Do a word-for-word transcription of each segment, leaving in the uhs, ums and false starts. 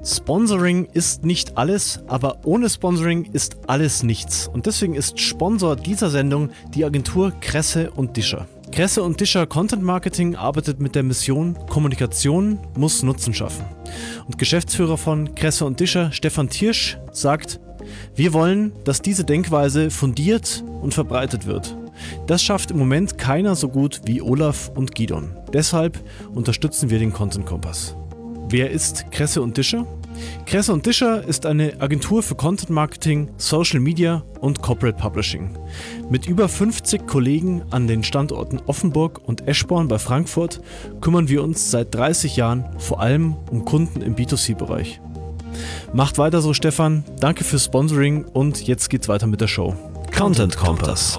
Sponsoring ist nicht alles, aber ohne Sponsoring ist alles nichts. Und deswegen ist Sponsor dieser Sendung die Agentur Kresse und Discher. Kresse und Discher Content Marketing arbeitet mit der Mission Kommunikation muss Nutzen schaffen. Und Geschäftsführer von Kresse und Discher, Stefan Thiersch, sagt: Wir wollen, dass diese Denkweise fundiert und verbreitet wird. Das schafft im Moment keiner so gut wie Olaf und Gidon. Deshalb unterstützen wir den Content Kompass. Wer ist Kresse und Discher? Kresse und Discher ist eine Agentur für Content Marketing, Social Media und Corporate Publishing. Mit über fünfzig Kollegen an den Standorten Offenburg und Eschborn bei Frankfurt kümmern wir uns seit dreißig Jahren vor allem um Kunden im B zwei C-Bereich. Macht weiter so, Stefan. Danke fürs Sponsoring und jetzt geht's weiter mit der Show. Content Kompass.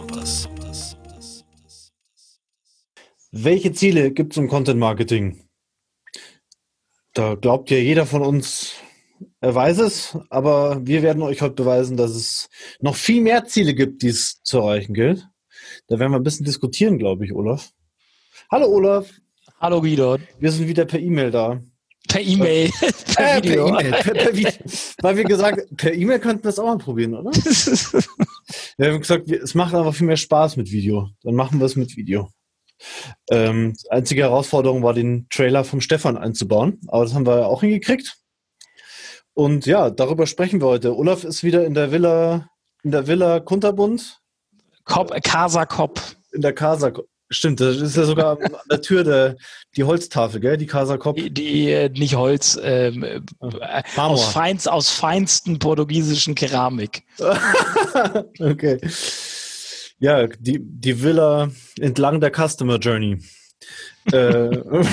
Welche Ziele gibt es im Content Marketing? Da glaubt ja jeder von uns, er weiß es, aber wir werden euch heute beweisen, dass es noch viel mehr Ziele gibt, die es zu erreichen gilt. Da werden wir ein bisschen diskutieren, glaube ich, Olaf. Hallo Olaf. Hallo Guido. Wir sind wieder per E-Mail da. Per E-Mail. per äh, per E-Mail. Per, per Video. Weil wir gesagt, per E-Mail könnten wir es auch mal probieren, oder? Wir haben gesagt, es macht einfach viel mehr Spaß mit Video. Dann machen wir es mit Video. Ähm, die einzige Herausforderung war, den Trailer vom Stefan einzubauen, aber das haben wir ja auch hingekriegt. Und ja, darüber sprechen wir heute. Olaf ist wieder in der Villa, in der Villa Kunterbund. Kop, Casa Kop. In der Casa Kop. Stimmt, das ist ja sogar an der Tür der, die Holztafel, gell? Die Casa Kop. Die, die nicht Holz, ähm, äh, aus, feinst, aus feinsten portugiesischen Keramik. Okay. Ja, die, die Villa entlang der Customer Journey. äh,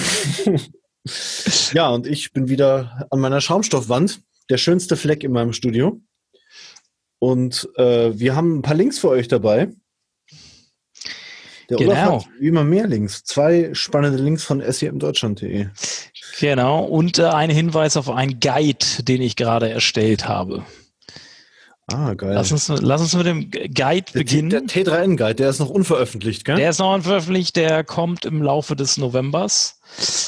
ja, und ich bin wieder an meiner Schaumstoffwand, der schönste Fleck in meinem Studio. Und äh, wir haben ein paar Links für euch dabei. Der genau. Olaf hat wie immer mehr Links. Zwei spannende Links von S E M Deutschland punkt de. Genau, und äh, ein Hinweis auf einen Guide, den ich gerade erstellt habe. Ah, geil. Lass uns, lass uns mit dem Guide beginnen. Der T drei N-Guide, der ist noch unveröffentlicht, gell? Der ist noch unveröffentlicht, der kommt im Laufe des Novembers.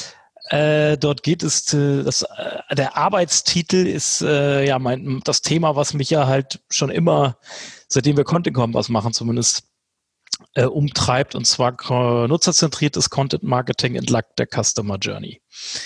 Äh, dort geht es, äh, das, äh, der Arbeitstitel ist äh, ja mein, das Thema, was mich ja halt schon immer, seitdem wir Content Kompass machen zumindest, äh, umtreibt, und zwar äh, nutzerzentriertes Content Marketing entlang der Customer Journey.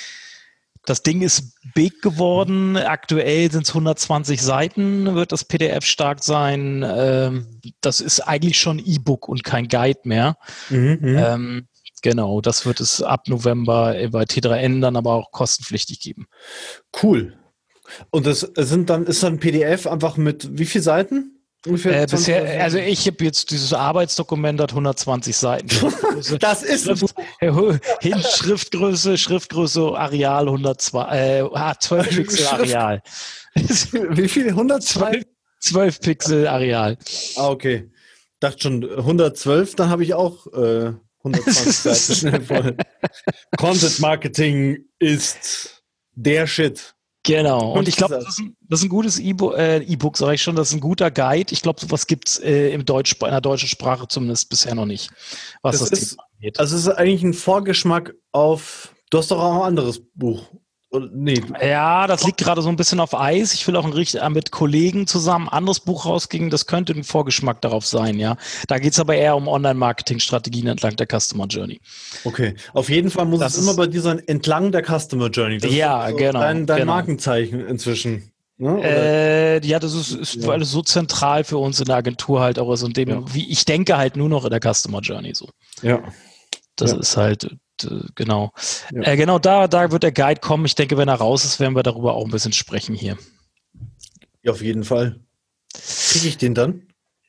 Das Ding ist big geworden. Aktuell sind es hundertzwanzig Seiten, wird das P D F stark sein. Ähm, das ist eigentlich schon E-Book und kein Guide mehr. Mhm, ähm, genau, das wird es ab November bei T drei N dann aber auch kostenpflichtig geben. Cool. Und das sind dann, ist dann P D F einfach mit wie viel Seiten? Äh, bisher, also ich habe jetzt dieses Arbeitsdokument, hat hundertzwanzig Seiten. Das ist Schrift, hin, Schriftgröße, Schriftgröße, Areal hundertzwei, äh, zwölf Pixel Areal. Wie viel? hundertzwei? zwölf Pixel Areal. Ah, okay. Dachte schon hundertzwölf, dann habe ich auch äh, hundertzwanzig Seiten schnell voll. Content Marketing ist der Shit. Genau, und ich glaube, das, das ist ein gutes E-Book, äh, E-Book, sage ich schon, das ist ein guter Guide. Ich glaube, sowas gibt es äh, im Deutsch, in der deutschen Sprache zumindest bisher noch nicht, was das, das ist, Thema angeht. Also es ist eigentlich ein Vorgeschmack auf, du hast doch auch ein anderes Buch. Nee. Ja, das liegt gerade so ein bisschen auf Eis. Ich will auch ein richtig, mit Kollegen zusammen ein anderes Buch rausgeben. Das könnte ein Vorgeschmack darauf sein, ja. Da geht es aber eher um Online-Marketing-Strategien entlang der Customer Journey. Okay, auf jeden Fall muss das es immer bei dir sein, entlang der Customer Journey. Das ja, ist so genau. Dein, dein genau. Markenzeichen inzwischen. Ne? Äh, ja, das ist, ist ja. alles so zentral für uns in der Agentur halt auch ist und dem, ja. wie ich denke halt nur noch in der Customer Journey so. Ja. Das ja. ist halt genau. Ja. Äh, genau, da, da wird der Guide kommen. Ich denke, wenn er raus ist, werden wir darüber auch ein bisschen sprechen hier. Ja, auf jeden Fall. Kriege ich den dann?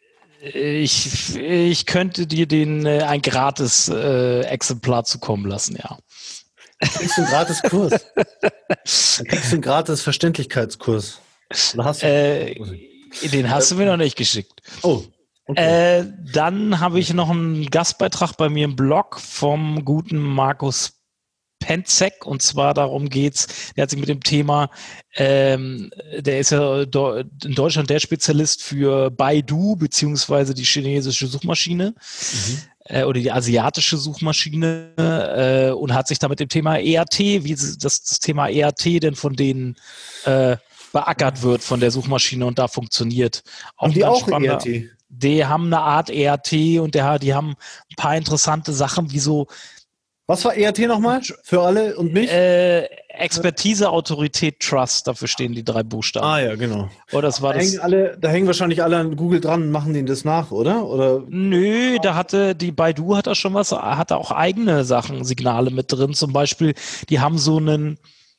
Ich, ich könnte dir den äh, ein gratis äh, Exemplar zukommen lassen, ja. Kriegst du einen gratis Kurs? Dann kriegst du einen gratis Verständlichkeitskurs. Oder hast du äh, den hast du mir noch nicht geschickt. Oh. Okay. Äh, dann habe ich noch einen Gastbeitrag bei mir im Blog vom guten Markus Penzek, und zwar darum geht's, der hat sich mit dem Thema, ähm, der ist ja do, in Deutschland der Spezialist für Baidu, beziehungsweise die chinesische Suchmaschine. Mhm. Oder die asiatische Suchmaschine äh, und hat sich da mit dem Thema E R T, wie das, das Thema E R T denn von denen äh, beackert wird, von der Suchmaschine und da funktioniert. Auch haben die auch E R T? Die haben eine Art E R T und der, die haben ein paar interessante Sachen, wie so. Was war E R T nochmal für alle und mich? Äh, Expertise, Autorität, Trust, dafür stehen die drei Buchstaben. Ah ja, genau. Oder das war da, das, hängen alle, da hängen wahrscheinlich alle an Google dran und machen denen das nach, oder? oder? Nö, da hatte die Baidu hat da schon was, hat da auch eigene Sachen, Signale mit drin. Zum Beispiel, die haben so einen,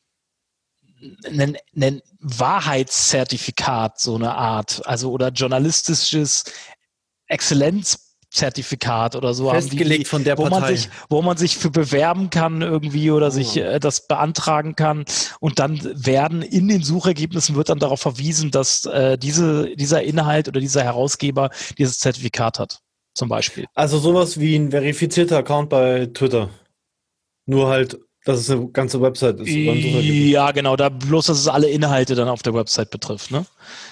einen, einen Wahrheitszertifikat, so eine Art, also oder journalistisches Exzellenz Zertifikat oder so festgelegt haben die, von der wo Partei. Man sich, wo man sich für bewerben kann irgendwie oder oh. sich äh, das beantragen kann und dann werden in den Suchergebnissen wird dann darauf verwiesen, dass äh, diese, dieser Inhalt oder dieser Herausgeber dieses Zertifikat hat, zum Beispiel. Also sowas wie ein verifizierter Account bei Twitter. Nur halt, dass es eine ganze Website ist. Ja, genau, da bloß, dass es alle Inhalte dann auf der Website betrifft, ne?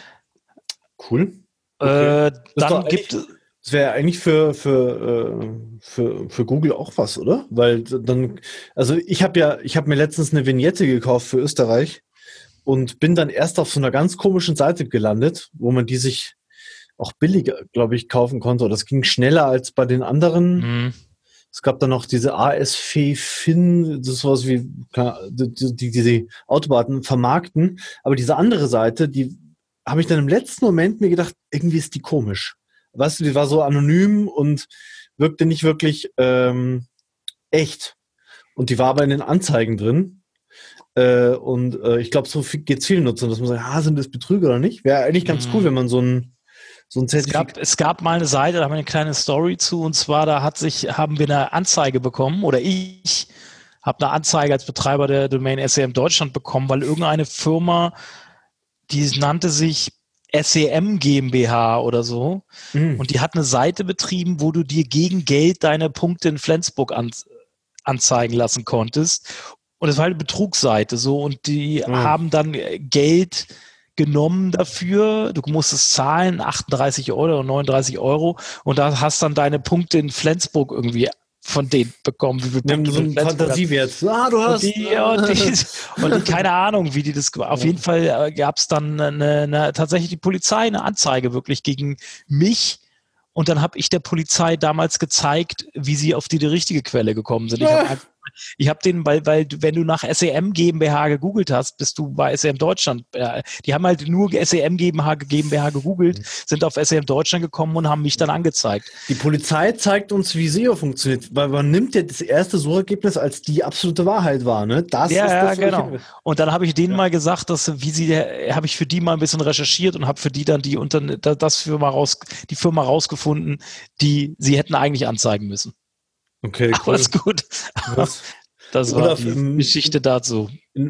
Cool. Okay. Äh, dann gibt es Das wäre eigentlich für, für, für, für Google auch was, oder? Weil dann, also ich habe ja, ich habe mir letztens eine Vignette gekauft für Österreich und bin dann erst auf so einer ganz komischen Seite gelandet, wo man die sich auch billiger, glaube ich, kaufen konnte. Oder das ging schneller als bei den anderen. Mhm. Es gab dann noch diese A S F Fin, das ist sowas wie die, die, diese Autobaten vermarkten. Aber diese andere Seite, die habe ich dann im letzten Moment mir gedacht, irgendwie ist die komisch. Weißt du, die war so anonym und wirkte nicht wirklich ähm, echt. Und die war aber in den Anzeigen drin. Äh, und äh, ich glaube, so geht es vielen Nutzern, dass man sagt, ah, sind das Betrüger oder nicht? Wäre eigentlich ganz mhm. cool, wenn man so ein, so ein Zertifikat... Es gab, es gab mal eine Seite, da haben wir eine kleine Story zu, und zwar, da hat sich, haben wir eine Anzeige bekommen, oder ich habe eine Anzeige als Betreiber der Domain S E M Deutschland bekommen, weil irgendeine Firma, die nannte sich S E M GmbH oder so. Mhm. Und die hat eine Seite betrieben, wo du dir gegen Geld deine Punkte in Flensburg an, anzeigen lassen konntest. Und es war halt eine Betrugsseite so. Und die mhm. haben dann Geld genommen dafür. Du musstest zahlen, achtunddreißig Euro oder neununddreißig Euro. Und da hast dann deine Punkte in Flensburg irgendwie von denen bekommen, wie viel Punkte so einen Fantasiewert. Ah, du hast. Und die, und, die, und die, keine Ahnung, wie die das. Auf ja. jeden Fall äh, gab es dann eine, eine, tatsächlich die Polizei eine Anzeige wirklich gegen mich. Und dann habe ich der Polizei damals gezeigt, wie sie auf die, die richtige Quelle gekommen sind. Ich Ja. habe ich hab den, weil, weil wenn du nach S E M GmbH gegoogelt hast, bist du bei S E M Deutschland. Äh, die haben halt nur S E M GmbH, GmbH gegoogelt, mhm. sind auf S E M Deutschland gekommen und haben mich dann angezeigt. Die Polizei zeigt uns, wie S E O funktioniert, weil man nimmt ja das erste Suchergebnis als die absolute Wahrheit wahr, ne? Das ja, ist das, ja, genau. Ich... Und dann habe ich denen ja. mal gesagt, dass wie sie, habe ich für die mal ein bisschen recherchiert und habe für die dann die unter das Firma raus, die Firma rausgefunden, die sie hätten eigentlich anzeigen müssen. Okay, cool. Aber ist gut. Was? Das war Oder die im, Geschichte dazu.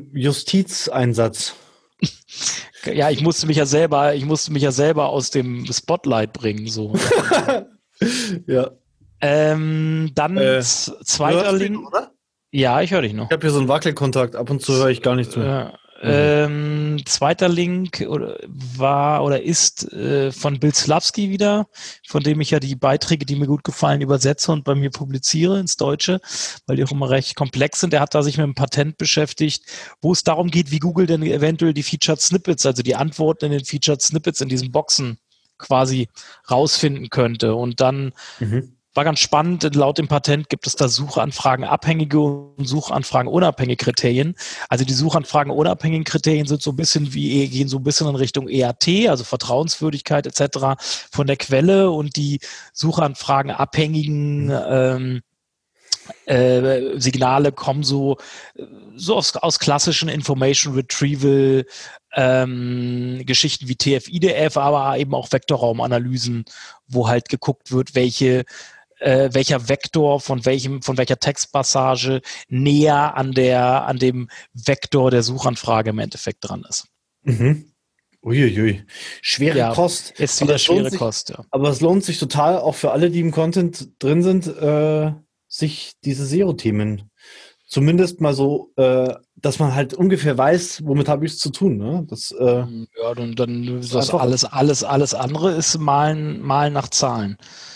Justizeinsatz. Ja, ich musste mich ja selber, ich musste mich ja selber aus dem Spotlight bringen, so. ja. Ähm, dann äh, zweiter Link. Oder? Ja, ich höre dich noch. Ich habe hier so einen Wackelkontakt, ab und zu höre ich gar nichts mehr. Äh, ähm, zweiter Link oder, war oder ist äh, von Bill Slawski wieder, von dem ich ja die Beiträge, die mir gut gefallen, übersetze und bei mir publiziere ins Deutsche, weil die auch immer recht komplex sind. Der hat da sich mit einem Patent beschäftigt, wo es darum geht, wie Google denn eventuell die Featured Snippets, also die Antworten in den Featured Snippets in diesen Boxen quasi rausfinden könnte. Und dann mhm. war ganz spannend, laut dem Patent gibt es da Suchanfragen abhängige und Suchanfragen unabhängige Kriterien. Also die Suchanfragen unabhängigen Kriterien sind so ein bisschen wie, gehen so ein bisschen in Richtung E R T, also Vertrauenswürdigkeit et cetera von der Quelle, und die Suchanfragen abhängigen ähm, äh, Signale kommen so, so aus, aus klassischen Information Retrieval ähm, Geschichten wie T F I D F, aber eben auch Vektorraumanalysen, wo halt geguckt wird, welche äh, welcher Vektor von welchem von welcher Textpassage näher an der an dem Vektor der Suchanfrage im Endeffekt dran ist. Mhm. Uiuiui. Schwere ja, Kost. Ist wieder schwere sich, Kost, ja. Aber es lohnt sich total, auch für alle, die im Content drin sind, äh, sich diese S E O-Themen zumindest mal so, äh, dass man halt ungefähr weiß, womit habe ich es zu tun. Ne? Das, äh, Ja, dann, dann ist das einfach- alles, alles, alles andere ist Malen, Malen nach Zahlen.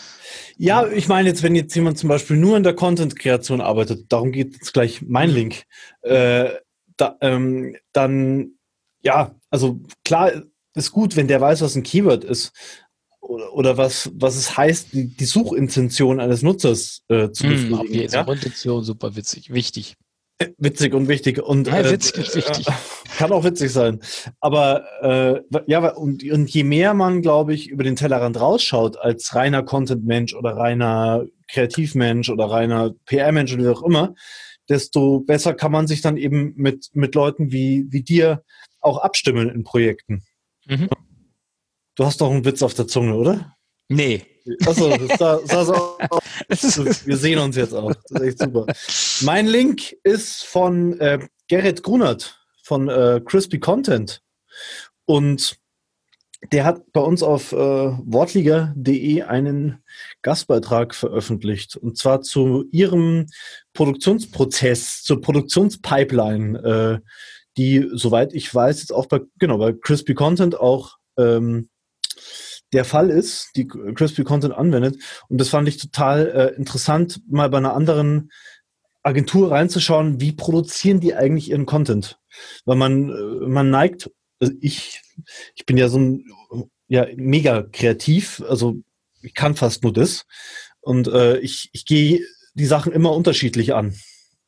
Ja, ich meine jetzt, wenn jetzt jemand zum Beispiel nur in der Content-Kreation arbeitet, darum geht jetzt gleich mein Mhm. Link, äh, da, ähm, dann, ja, also klar ist gut, wenn der weiß, was ein Keyword ist oder, oder was, was es heißt, die, die Suchintention eines Nutzers äh, zu Hm, befriedigen. auf jeden Ja? Fall. Intention, super witzig, wichtig. Witzig und wichtig und Ja, äh, witzig und wichtig. äh, kann auch witzig sein. Aber äh, ja, und, und je mehr man, glaube ich, über den Tellerrand rausschaut als reiner Content-Mensch oder reiner Kreativmensch oder reiner P R-Mensch oder wie auch immer, desto besser kann man sich dann eben mit, mit Leuten wie, wie dir auch abstimmen in Projekten. Mhm. Du hast doch einen Witz auf der Zunge, oder? Nee. Achso, das sah, sah so aus. Das ist, Wir sehen uns jetzt auch. Das ist echt super. Mein Link ist von äh, Gerrit Grunert von äh, Crispy Content. Und der hat bei uns auf äh, wortliga punkt de einen Gastbeitrag veröffentlicht. Und zwar zu ihrem Produktionsprozess, zur Produktionspipeline, äh, die, soweit ich weiß, jetzt auch bei, genau, bei Crispy Content auch ähm, der Fall ist, die Crispy Content anwendet. Und das fand ich total äh, interessant, mal bei einer anderen Agentur reinzuschauen, wie produzieren die eigentlich ihren Content? Weil man, äh, man neigt, also ich, ich bin ja so ein, ja, mega kreativ, also ich kann fast nur das. Und äh, ich, ich gehe die Sachen immer unterschiedlich an.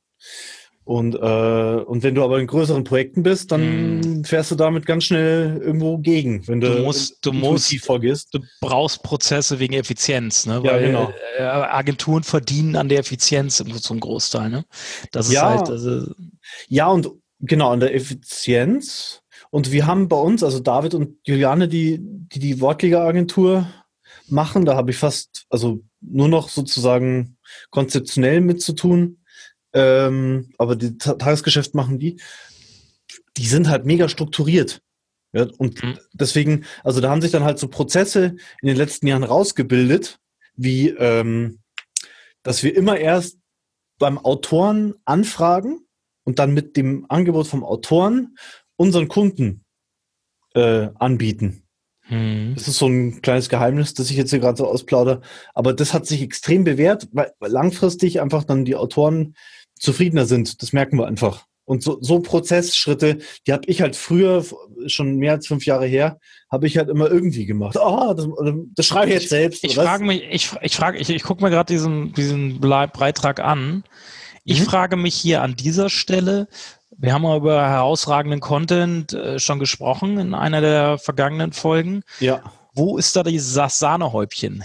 Und, äh, und wenn du aber in größeren Projekten bist, dann fährst du damit ganz schnell irgendwo gegen, wenn du, Du musst- du intuitiv musst- vorgehst. du brauchst Prozesse wegen Effizienz, ne? Ja, Weil genau. äh, Agenturen verdienen an der Effizienz im- zum Großteil, ne? Das ist Ja. halt, also, Ja, und genau, an der Effizienz. Und wir haben bei uns, also David und Juliane, die die, die Wortliga-Agentur machen, da habe ich fast, also nur noch sozusagen konzeptionell mit zu tun. Ähm, aber die Ta- Tagesgeschäft machen die. Die sind halt mega strukturiert. Ja, und Mhm. deswegen, also da haben sich dann halt so Prozesse in den letzten Jahren rausgebildet, wie, ähm, dass wir immer erst beim Autoren anfragen und dann mit dem Angebot vom Autoren unseren Kunden äh, anbieten. hm. Das ist so ein kleines Geheimnis, das ich jetzt hier gerade so ausplaudere. Aber das hat sich extrem bewährt, weil weil langfristig einfach dann die Autoren zufriedener sind. Das merken wir einfach. Und so, so Prozessschritte, die habe ich halt früher, schon mehr als fünf Jahre her, habe ich halt immer irgendwie gemacht. Ah, das, das schreibe ich jetzt selbst. Ich oder was? frage mich, ich, ich frage, ich, ich gucke mir gerade diesen, diesen Blei- Beitrag an. Ich Mhm. frage mich hier an dieser Stelle, wir haben mal über herausragenden Content äh, schon gesprochen in einer der vergangenen Folgen. Ja. Wo ist da dieses Sahnehäubchen?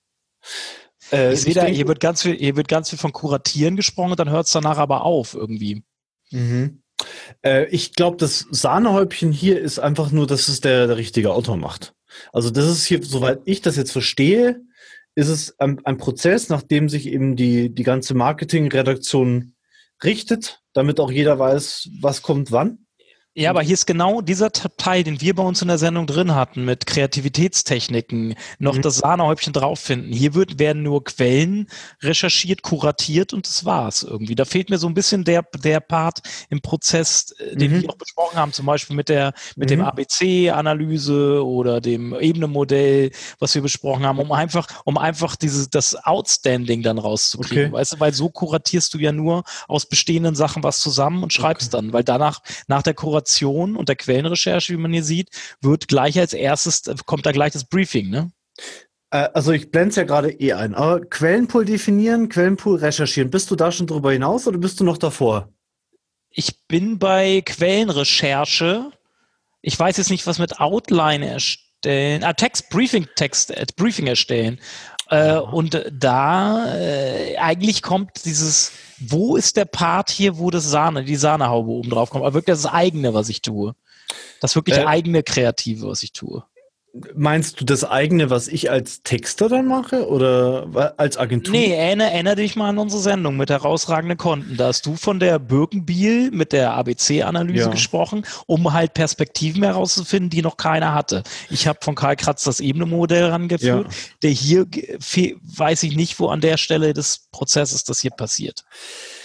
Äh, Ich sehe da, denke- hier wird ganz viel, hier wird ganz viel von Kuratieren gesprochen und dann hört es danach aber auf irgendwie. Mhm. Äh, ich glaube, das Sahnehäubchen hier ist einfach nur, dass es der, der richtige Autor macht. Also das ist hier, soweit ich das jetzt verstehe, ist es ein, ein Prozess, nach dem sich eben die, die ganze Marketingredaktion richtet, damit auch jeder weiß, was kommt wann. Ja, aber hier ist genau dieser Teil, den wir bei uns in der Sendung drin hatten, mit Kreativitätstechniken, noch Mhm. das Sahnehäubchen drauf finden. Hier wird, werden nur Quellen recherchiert, kuratiert und das war's irgendwie. Da fehlt mir so ein bisschen der, der Part im Prozess, äh, den Mhm. wir auch besprochen haben, zum Beispiel mit der, mit dem Mhm. A B C-Analyse oder dem Ebenenmodell, was wir besprochen haben, um einfach, um einfach dieses, das Outstanding dann rauszukriegen. Okay. Weißt du, weil so kuratierst du ja nur aus bestehenden Sachen was zusammen und schreibst dann, weil danach, nach der Kuration und der Quellenrecherche, wie man hier sieht, wird gleich als erstes, kommt da gleich das Briefing, ne? Äh, also ich blende es ja gerade eh ein, aber Quellenpool definieren, Quellenpool recherchieren. Bist du da schon drüber hinaus oder bist du noch davor? Ich bin bei Quellenrecherche. Ich weiß jetzt nicht, was mit Outline erstellen, ah, Text, Briefing, Text, äh, Briefing erstellen. Äh, und da äh, eigentlich kommt dieses, wo ist der Part hier, wo das Sahne, die Sahnehaube oben drauf kommt, aber wirklich das eigene, was ich tue. Das wirklich Äh, eigene Kreative, was ich tue. Meinst du das eigene, was ich als Texter dann mache oder wa- als Agentur? Nee, erinnere, erinnere dich mal an unsere Sendung mit herausragenden Konten. Da hast du von der Birkenbiel mit der A B C-Analyse Ja. gesprochen, um halt Perspektiven herauszufinden, die noch keiner hatte. Ich habe von Karl Kratz das Ebenenmodell rangeführt. Ja. Der hier, ge- fe- weiß ich nicht, wo an der Stelle des Prozesses das hier passiert.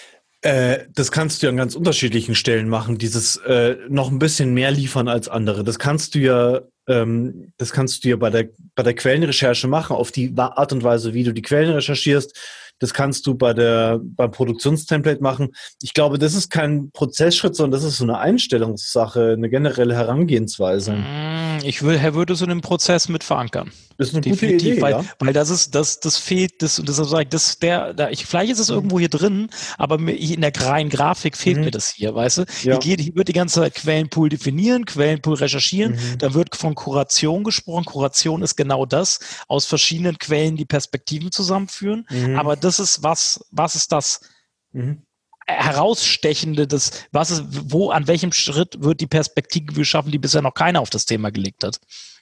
Äh, das kannst du ja an ganz unterschiedlichen Stellen machen, dieses äh, noch ein bisschen mehr liefern als andere. Das kannst du ja, ähm, das kannst du ja bei der, bei der Quellenrecherche machen, auf die Art und Weise, wie du die Quellen recherchierst. Das kannst du bei der, beim Produktionstemplate machen. Ich glaube, das ist kein Prozessschritt, sondern das ist so eine Einstellungssache, eine generelle Herangehensweise. Ich will, Herr würde so einen Prozess mit verankern. Das ist eine Definitiv, gute Idee, weil, ja. weil das ist, das, das fehlt, das, und deshalb sage ich, das, der, da, ich, vielleicht ist es irgendwo hier drin, aber mir, in der reinen Grafik fehlt Mhm. mir das hier, weißt du? Ja. Hier, geht, hier wird die ganze Zeit Quellenpool definieren, Quellenpool recherchieren, Mhm. da wird von Kuration gesprochen. Kuration ist genau das, aus verschiedenen Quellen die Perspektiven zusammenführen, Mhm. aber das ist was, was ist das Mhm. Herausstechende, das, was ist, wo, an welchem Schritt wird die Perspektive schaffen, die bisher noch keiner auf das Thema gelegt hat?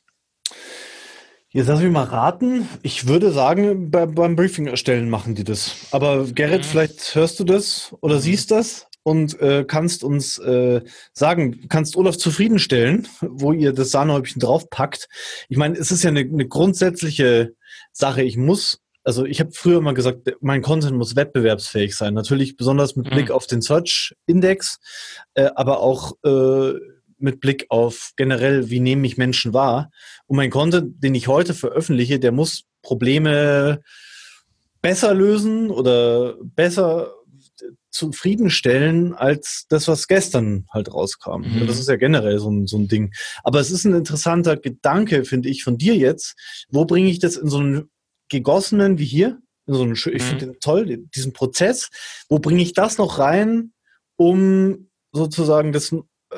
Jetzt lass mich mal raten. Ich würde sagen, bei, beim Briefing erstellen machen die das. Aber Gerrit, Mhm. vielleicht hörst du das oder siehst das und äh, kannst uns äh, sagen, kannst Olaf zufriedenstellen, wo ihr das Sahnehäubchen draufpackt. Ich meine, es ist ja eine, eine grundsätzliche Sache. Ich muss, also ich habe früher immer gesagt, mein Content muss wettbewerbsfähig sein. Natürlich besonders mit Mhm. Blick auf den Search-Index, äh, aber auch äh, mit Blick auf generell, wie nehme ich Menschen wahr. Und mein Content, den ich heute veröffentliche, der muss Probleme besser lösen oder besser zufriedenstellen als das, was gestern halt rauskam. Mhm. Und das ist ja generell so ein, so ein Ding. Aber es ist ein interessanter Gedanke, finde ich, von dir jetzt. Wo bringe ich das in so einen gegossenen, wie hier, in so einen, ich Mhm. finde den toll, diesen Prozess, wo bringe ich das noch rein, um sozusagen das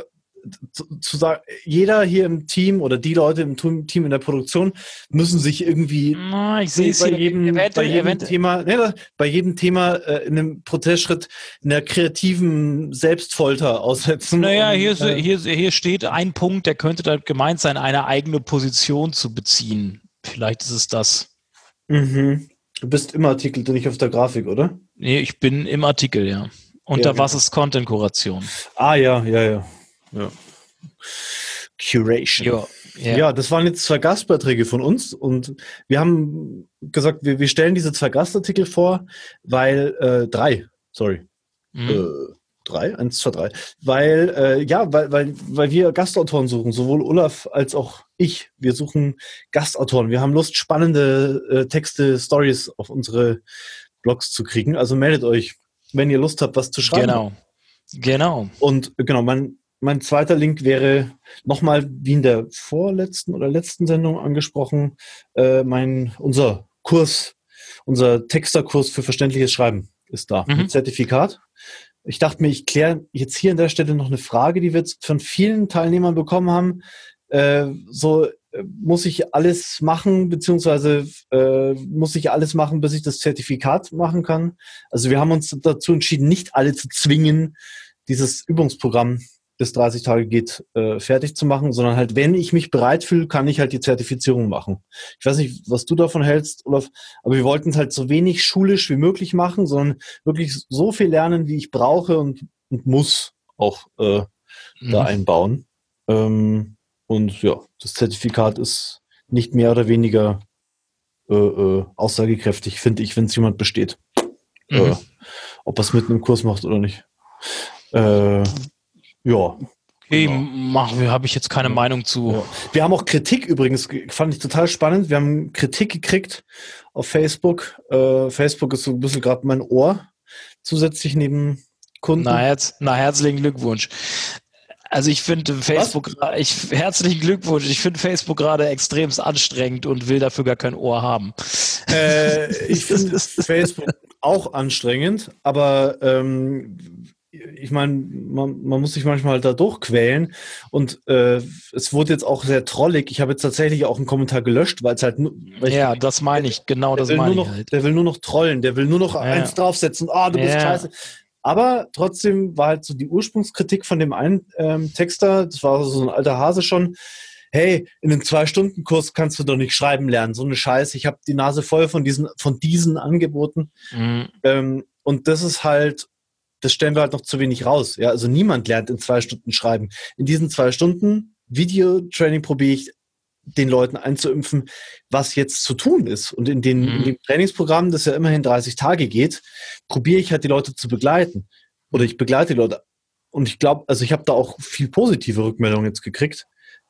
zu, zu sagen, jeder hier im Team oder die Leute im Team in der Produktion müssen sich irgendwie Na, ich sehe es bei hier. jedem, Eventuell- bei jedem eventuell- Thema, ne, bei jedem Thema äh, in einem Prozessschritt einer kreativen Selbstfolter aussetzen. Naja, um, hier, ist, äh, hier, hier steht ein Punkt, der könnte da gemeint sein, eine eigene Position zu beziehen. Vielleicht ist es das. mhm. Du bist im Artikel, nicht auf der Grafik, oder? Nee, ich bin im Artikel, ja. Unter Ja, genau. was ist Content-Kuration? Ah, ja, ja, ja. ja. Curation. Ja, Ja. ja. das waren jetzt zwei Gastbeiträge von uns und wir haben gesagt, wir, wir stellen diese zwei Gastartikel vor, weil, äh, drei, sorry, Mhm. äh, drei, eins, zwei, drei, weil, äh, ja, weil, weil, weil wir Gastautoren suchen, sowohl Olaf als auch ich. Wir suchen Gastautoren. Wir haben Lust, spannende äh, Texte, Stories auf unsere Blogs zu kriegen. Also meldet euch, wenn ihr Lust habt, was zu schreiben. Genau. Genau. Und äh, genau, mein, mein zweiter Link wäre nochmal, wie in der vorletzten oder letzten Sendung angesprochen, äh, mein, unser Kurs, unser Texterkurs für verständliches Schreiben ist da Mhm. mit Zertifikat. Ich dachte mir, ich kläre jetzt hier an der Stelle noch eine Frage, die wir jetzt von vielen Teilnehmern bekommen haben. Äh, so äh, muss ich alles machen, beziehungsweise äh, muss ich alles machen, bis ich das Zertifikat machen kann. Also wir haben uns dazu entschieden, nicht alle zu zwingen, dieses Übungsprogramm, das dreißig Tage geht, äh, fertig zu machen, sondern halt, wenn ich mich bereit fühle, kann ich halt die Zertifizierung machen. Ich weiß nicht, was du davon hältst, Olaf, aber wir wollten es halt so wenig schulisch wie möglich machen, sondern wirklich so viel lernen, wie ich brauche und, und muss auch äh, Mhm. da einbauen. Ähm, und ja, das Zertifikat ist nicht mehr oder weniger äh, äh, aussagekräftig, finde ich, wenn es jemand besteht. Mhm. Äh, ob er es mit einem Kurs macht oder nicht. Äh, ja. Okay, genau. mach, habe ich jetzt keine Ja. Meinung zu. Ja. Wir haben auch Kritik übrigens, fand ich total spannend. Wir haben Kritik gekriegt auf Facebook. Äh, Facebook ist so ein bisschen gerade mein Ohr, zusätzlich neben Kunden. Na, herz, na, herzlichen Glückwunsch. Also ich finde Facebook, ich, herzlichen Glückwunsch. Ich finde Facebook gerade extremst anstrengend und will dafür gar kein Ohr haben. Äh, ich finde Facebook auch anstrengend, aber ähm, ich meine, man, man muss sich manchmal halt da durchquälen und äh, es wurde jetzt auch sehr trollig. Ich habe jetzt tatsächlich auch einen Kommentar gelöscht, weil es halt nur, weil ich, Ja, das meine ich, genau der das will nur meine noch, ich halt. der will nur noch trollen, der will nur noch Ja. eins draufsetzen. Ah, du bist Ja. scheiße. Aber trotzdem war halt so die Ursprungskritik von dem einen ähm, Texter, das war so ein alter Hase schon, hey, in einem Zwei-Stunden-Kurs kannst du doch nicht schreiben lernen, so eine Scheiße. Ich habe die Nase voll von diesen, von diesen Angeboten. Mhm. Ähm, und das ist halt, das stellen wir halt noch zu wenig raus. Ja, also niemand lernt in zwei Stunden schreiben. In diesen zwei Stunden Videotraining probiere ich den Leuten einzuimpfen, was jetzt zu tun ist. Und in, den, Mhm. in dem Trainingsprogramm, das ja immerhin dreißig Tage geht, probiere ich halt die Leute zu begleiten. oder ich begleite die Leute. Und ich glaube, also ich habe da auch viel positive Rückmeldungen jetzt gekriegt.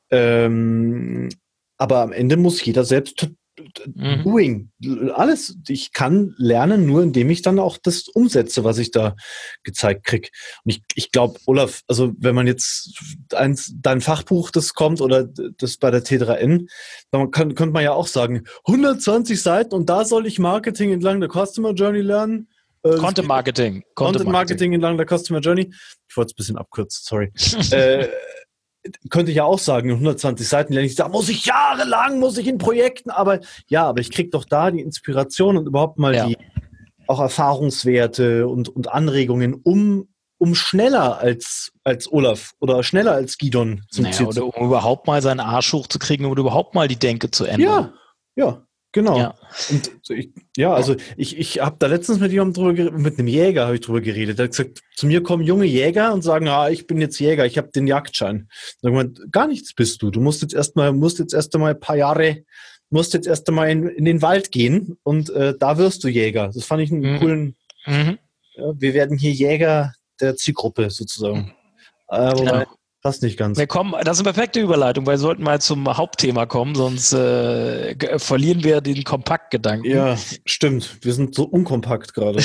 Ähm, aber am Ende muss jeder selbst mhm. doing. Alles. Ich kann lernen, nur indem ich dann auch das umsetze, was ich da gezeigt kriege. Und ich, ich glaube, Olaf, also wenn man jetzt eins, dein Fachbuch, das kommt, oder das bei der T drei N, dann kann, könnte man ja auch sagen, hundertzwanzig Seiten und da soll ich Marketing entlang der Customer Journey lernen. Content Marketing. Content Marketing entlang der Customer Journey. Ich wollte es ein bisschen abkürzen, sorry. äh, könnte ich ja auch sagen, hundertzwanzig Seiten lerne ich, da muss ich jahrelang, muss ich in Projekten arbeiten. Ja, aber ich kriege doch da die Inspiration und überhaupt mal ja. die auch Erfahrungswerte und, und Anregungen, um, um schneller als, als Olaf oder schneller als Gidon zum naja, Ziel oder um überhaupt mal seinen Arsch hochzukriegen oder überhaupt mal die Denke zu ändern. Ja, ja. Genau. Ja. Und ich, ja, also ich, ich habe da letztens mit jemandem drüber geredet, mit einem Jäger habe ich drüber geredet. Der hat gesagt, zu mir kommen junge Jäger und sagen, ah, ich bin jetzt Jäger, ich habe den Jagdschein. Dann habe ich gesagt, gar nichts bist du. Du musst jetzt erstmal, musst jetzt erst einmal ein paar Jahre, musst jetzt erst einmal in, in den Wald gehen und äh, da wirst du Jäger. Das fand ich einen mhm. coolen. Mhm. Ja, wir werden hier Jäger der Zielgruppe sozusagen. Aber genau. Das nicht ganz. Wir kommen, das ist eine perfekte Überleitung, weil wir sollten mal zum Hauptthema kommen, sonst äh, g- verlieren wir den Kompaktgedanken. Ja, stimmt. Wir sind so unkompakt gerade.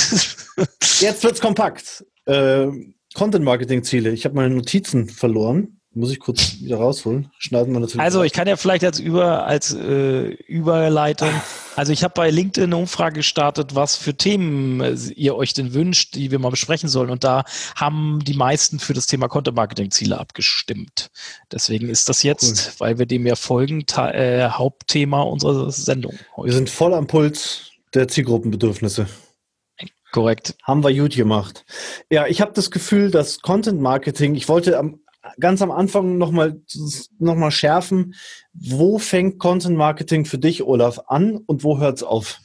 Jetzt wird's kompakt. Äh, Content-Marketing-Ziele. Ich habe meine Notizen verloren. Muss ich kurz wieder rausholen. Schneiden wir natürlich. Also ich kann ja vielleicht als, Über, als äh, Überleitung, also ich habe bei LinkedIn eine Umfrage gestartet, was für Themen ihr euch denn wünscht, die wir mal besprechen sollen. Und da haben die meisten für das Thema Content-Marketing-Ziele abgestimmt. Deswegen ist das jetzt, cool. weil wir dem ja folgen, ta- äh, Hauptthema unserer Sendung heute. Wir sind voll am Puls der Zielgruppenbedürfnisse. Korrekt. Haben wir gut gemacht. Ja, ich habe das Gefühl, dass Content-Marketing, ich wollte am ganz am Anfang nochmal noch mal schärfen, wo fängt Content Marketing für dich, Olaf, an und wo hört es auf?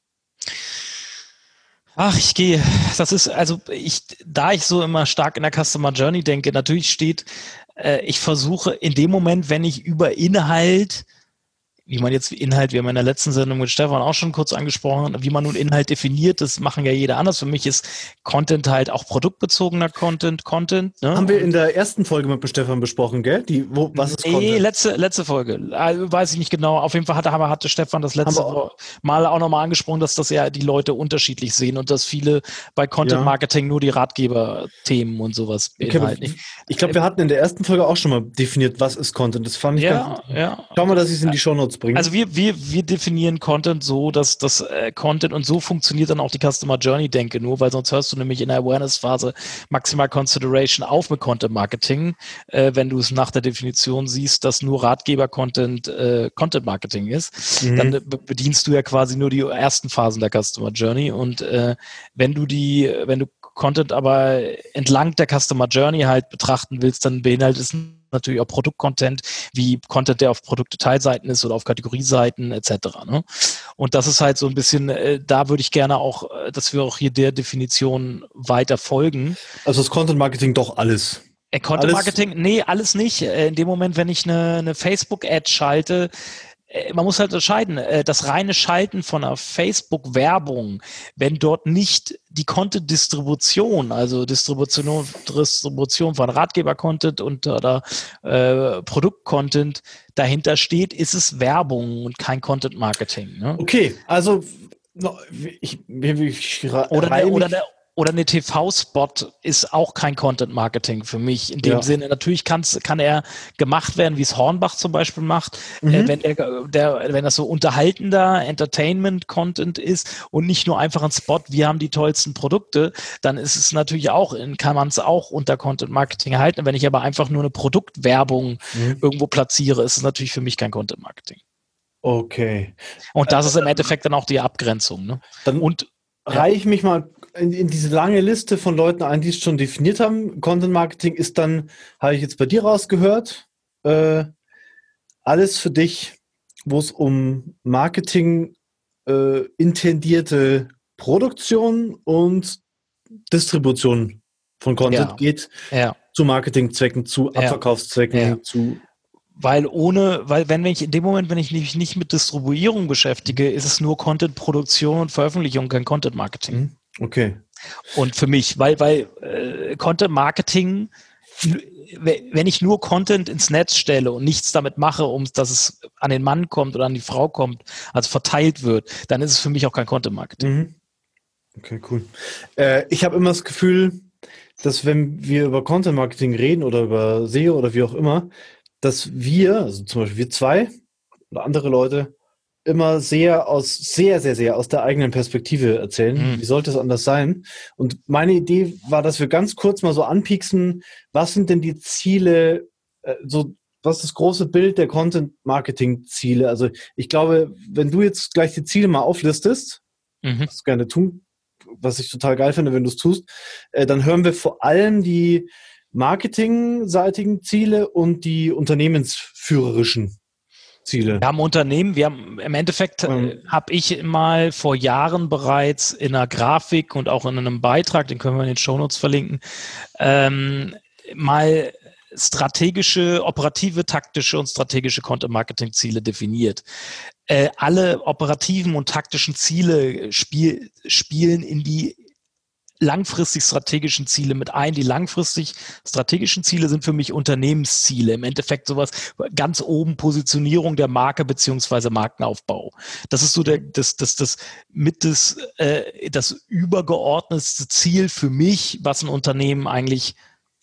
Ach, ich gehe, das ist, also ich, da ich so immer stark in der Customer Journey denke, natürlich steht, äh, ich versuche in dem Moment, wenn ich über Inhalt, wie man jetzt Inhalt, wir haben in der letzten Sendung mit Stefan auch schon kurz angesprochen, wie man nun Inhalt definiert, das machen ja jeder anders. Für mich ist Content halt auch produktbezogener Content, Content. Ne? Haben wir in der ersten Folge mit dem Stefan besprochen, gell? Die, wo, was ist nee, Content? letzte, letzte Folge. Also, weiß ich nicht genau. Auf jeden Fall hatte, hatte Stefan das letzte auch Mal auch nochmal angesprochen, dass das ja die Leute unterschiedlich sehen und dass viele bei Content Marketing ja. nur die Ratgeber-Themen und sowas beinhalten. Okay, ich glaube, wir hatten in der ersten Folge auch schon mal definiert, was ist Content. Das fand ich ja, ganz ja. Schau mal, dass ich es in die Shownotes bringe. Also wir, wir, wir definieren Content so, dass das äh, Content und so funktioniert dann auch die Customer Journey, denke nur, weil sonst hörst du nämlich in der Awareness-Phase maximal Consideration auf mit Content Marketing, äh, wenn du es nach der Definition siehst, dass nur Ratgeber-Content äh, Content Marketing ist, mhm. dann äh, bedienst du ja quasi nur die ersten Phasen der Customer Journey und äh, wenn du die, wenn du Content aber entlang der Customer Journey halt betrachten willst, dann beinhaltet es natürlich auch Produktcontent, wie Content, der auf Produktdetailseiten ist oder auf Kategorieseiten et cetera. Ne? Und das ist halt so ein bisschen, äh, da würde ich gerne auch, äh, dass wir auch hier der Definition weiter folgen. Also ist Content Marketing doch alles? Äh, Content Marketing, alles? Nee, alles nicht. Äh, in dem Moment, wenn ich eine, eine Facebook-Ad schalte, man muss halt unterscheiden, das reine Schalten von einer Facebook-Werbung, wenn dort nicht die Content-Distribution, also Distribution, Distribution von Ratgeber-Content und oder äh, Produkt-Content dahinter steht, ist es Werbung und kein Content-Marketing. Ne? Okay, also ich, ich, ich oder, der, oder der Oder eine T V-Spot ist auch kein Content-Marketing für mich. In dem ja. Sinne, natürlich kann's, kann er gemacht werden, wie es Hornbach zum Beispiel macht, mhm. äh, wenn, er, der, wenn das so unterhaltender Entertainment-Content ist und nicht nur einfach ein Spot, wir haben die tollsten Produkte, dann ist es natürlich auch, kann man es auch unter Content-Marketing halten. Wenn ich aber einfach nur eine Produktwerbung mhm. irgendwo platziere, ist es natürlich für mich kein Content-Marketing. Okay. Und das äh, ist im Endeffekt dann auch die Abgrenzung. Ne? Dann und reihe ich mich mal in, in diese lange Liste von Leuten ein, die es schon definiert haben. Content Marketing ist dann, habe ich jetzt bei dir rausgehört, äh, alles für dich, wo es um Marketing äh, intendierte Produktion und Distribution von Content ja. geht, ja. zu Marketingzwecken, zu ja. Abverkaufszwecken, ja. zu Weil ohne, weil wenn ich in dem Moment, wenn ich mich nicht mit Distribuierung beschäftige, ist es nur Content-Produktion und Veröffentlichung, kein Content-Marketing. Okay. Und für mich, weil, weil äh, Content Marketing, wenn ich nur Content ins Netz stelle und nichts damit mache, um dass es an den Mann kommt oder an die Frau kommt, also verteilt wird, dann ist es für mich auch kein Content Marketing. Mhm. Okay, cool. Äh, ich habe immer das Gefühl, dass wenn wir über Content Marketing reden oder über S E O oder wie auch immer, dass wir, also zum Beispiel wir zwei oder andere Leute, immer sehr aus, sehr, sehr, sehr aus der eigenen Perspektive erzählen. Mhm. Wie sollte es anders sein? Und meine Idee war, dass wir ganz kurz mal so anpieksen, was sind denn die Ziele, äh, so, was ist das große Bild der Content-Marketing-Ziele? Also ich glaube, wenn du jetzt gleich die Ziele mal auflistest, mhm. was du gerne tun, was ich total geil finde, wenn du es tust, äh, dann hören wir vor allem die marketingseitigen Ziele und die unternehmensführerischen Ziele. Wir haben Unternehmen, wir haben im Endeffekt ähm, äh, habe ich mal vor Jahren bereits in einer Grafik und auch in einem Beitrag, den können wir in den Shownotes verlinken, ähm, mal strategische, operative, taktische und strategische Content-Marketing-Ziele definiert. Äh, alle operativen und taktischen Ziele spiel, spielen in die langfristig strategischen Ziele mit ein. Die langfristig strategischen Ziele sind für mich Unternehmensziele. Im Endeffekt sowas ganz oben Positionierung der Marke beziehungsweise Markenaufbau. Das ist so der, das, das, das mit das, äh, das übergeordnetste Ziel für mich, was ein Unternehmen eigentlich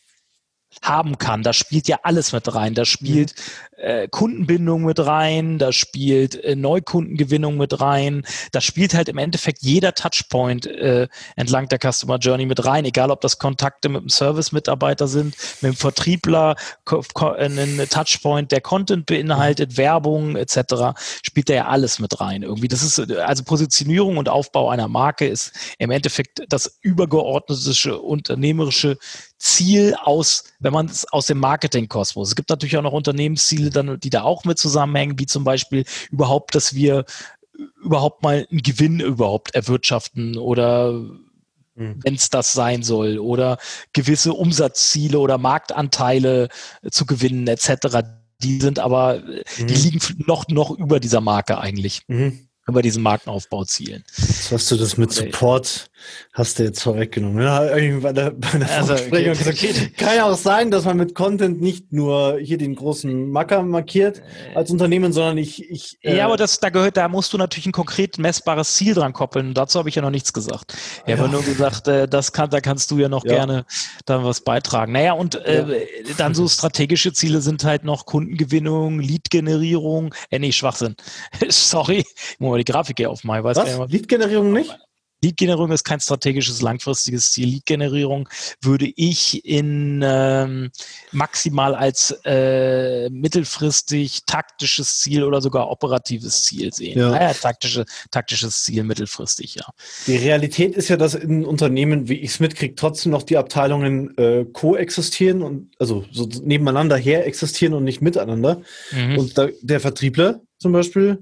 haben kann. Da spielt ja alles mit rein. Da spielt äh, Kundenbindung mit rein, da spielt äh, Neukundengewinnung mit rein, da spielt halt im Endeffekt jeder Touchpoint äh, entlang der Customer Journey mit rein, egal ob das Kontakte mit dem Service-Mitarbeiter sind, mit dem Vertriebler, ko- ko- ein Touchpoint, der Content beinhaltet, Werbung et cetera, spielt da ja alles mit rein. Irgendwie, das ist also Positionierung und Aufbau einer Marke ist im Endeffekt das übergeordnete unternehmerische Ziel aus, wenn man es aus dem Marketing-Kosmos. Es gibt natürlich auch noch Unternehmensziele, dann, die da auch mit zusammenhängen, wie zum Beispiel überhaupt, dass wir überhaupt mal einen Gewinn überhaupt erwirtschaften oder mhm. wenn es das sein soll oder gewisse Umsatzziele oder Marktanteile zu gewinnen et cetera. Die sind aber, mhm. die liegen noch, noch über dieser Marke eigentlich. Mhm. Über diesen Markenaufbauzielen. Jetzt hast du das mit Support, hast du jetzt vorweggenommen. Ja, bei der, bei der also, okay, gesagt, okay. Kann ja auch sein, dass man mit Content nicht nur hier den großen Macker markiert als Unternehmen, sondern ich... ich ja, äh, aber das, da gehört, da musst du natürlich ein konkret messbares Ziel dran koppeln. Dazu habe ich ja noch nichts gesagt. Ich ja. habe nur gesagt, äh, das kann, da kannst du ja noch ja. gerne dann was beitragen. Naja, und äh, ja. dann so strategische Ziele sind halt noch Kundengewinnung, Lead-Generierung, äh, nee, Schwachsinn. Sorry, ich muss mal die Grafik hier aufmachen. Weiß was? Lead-Generierung nicht? Lead-Generierung ist kein strategisches, langfristiges Ziel. Lead-Generierung würde ich in ähm, maximal als äh, mittelfristig taktisches Ziel oder sogar operatives Ziel sehen. Ja. Naja, taktische, taktisches Ziel mittelfristig, ja. Die Realität ist ja, dass in Unternehmen, wie ich es mitkriege, trotzdem noch die Abteilungen äh, koexistieren und also so nebeneinander her existieren und nicht miteinander. Mhm. Und da, der Vertriebler zum Beispiel,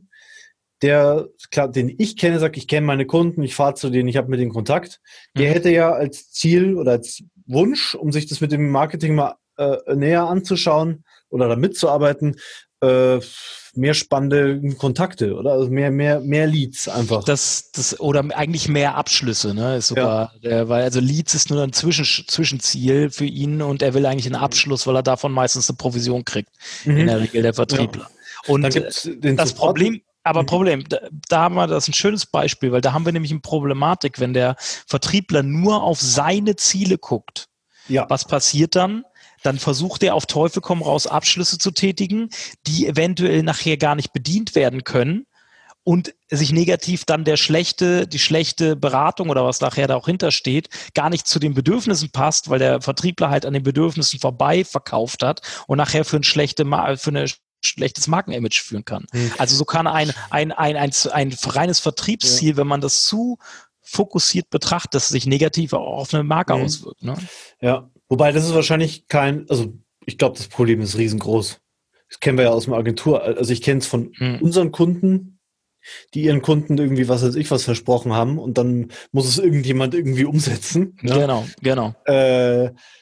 der, klar, den ich kenne, sagt, ich kenne meine Kunden, ich fahre zu denen, ich habe mit denen Kontakt. Der mhm. hätte ja als Ziel oder als Wunsch, um sich das mit dem Marketing mal äh, näher anzuschauen oder da mitzuarbeiten, äh, mehr spannende Kontakte, oder? Also mehr, mehr, mehr Leads einfach. Das, das, oder eigentlich mehr Abschlüsse, ne? Ist sogar, ja. der, weil also Leads ist nur ein Zwischen, Zwischenziel für ihn und er will eigentlich einen Abschluss, weil er davon meistens eine Provision kriegt. Mhm. In der Regel der Vertriebler. Ja. Und das Problem, Aber mhm. Problem, da, da haben wir, das ist ein schönes Beispiel, weil da haben wir nämlich eine Problematik, wenn der Vertriebler nur auf seine Ziele guckt. Ja. Was passiert dann? Dann versucht er auf Teufel komm raus Abschlüsse zu tätigen, die eventuell nachher gar nicht bedient werden können und sich negativ dann der schlechte, die schlechte Beratung oder was nachher da auch hintersteht, gar nicht zu den Bedürfnissen passt, weil der Vertriebler halt an den Bedürfnissen vorbei verkauft hat und nachher für, ein schlechte, für eine schlechtes Markenimage führen kann. Hm. Also so kann ein, ein, ein, ein, ein reines Vertriebsziel, ja. wenn man das zu fokussiert betrachtet, das sich negativ auch auf eine Marke hm. auswirkt. Ne? Ja, wobei das ist wahrscheinlich kein, also ich glaube, das Problem ist riesengroß. Das kennen wir ja aus dem Agentur. Also ich kenne es von hm. unseren Kunden, die ihren Kunden irgendwie, was weiß ich, was versprochen haben und dann muss es irgendjemand irgendwie umsetzen. Ja? Genau, genau. Äh,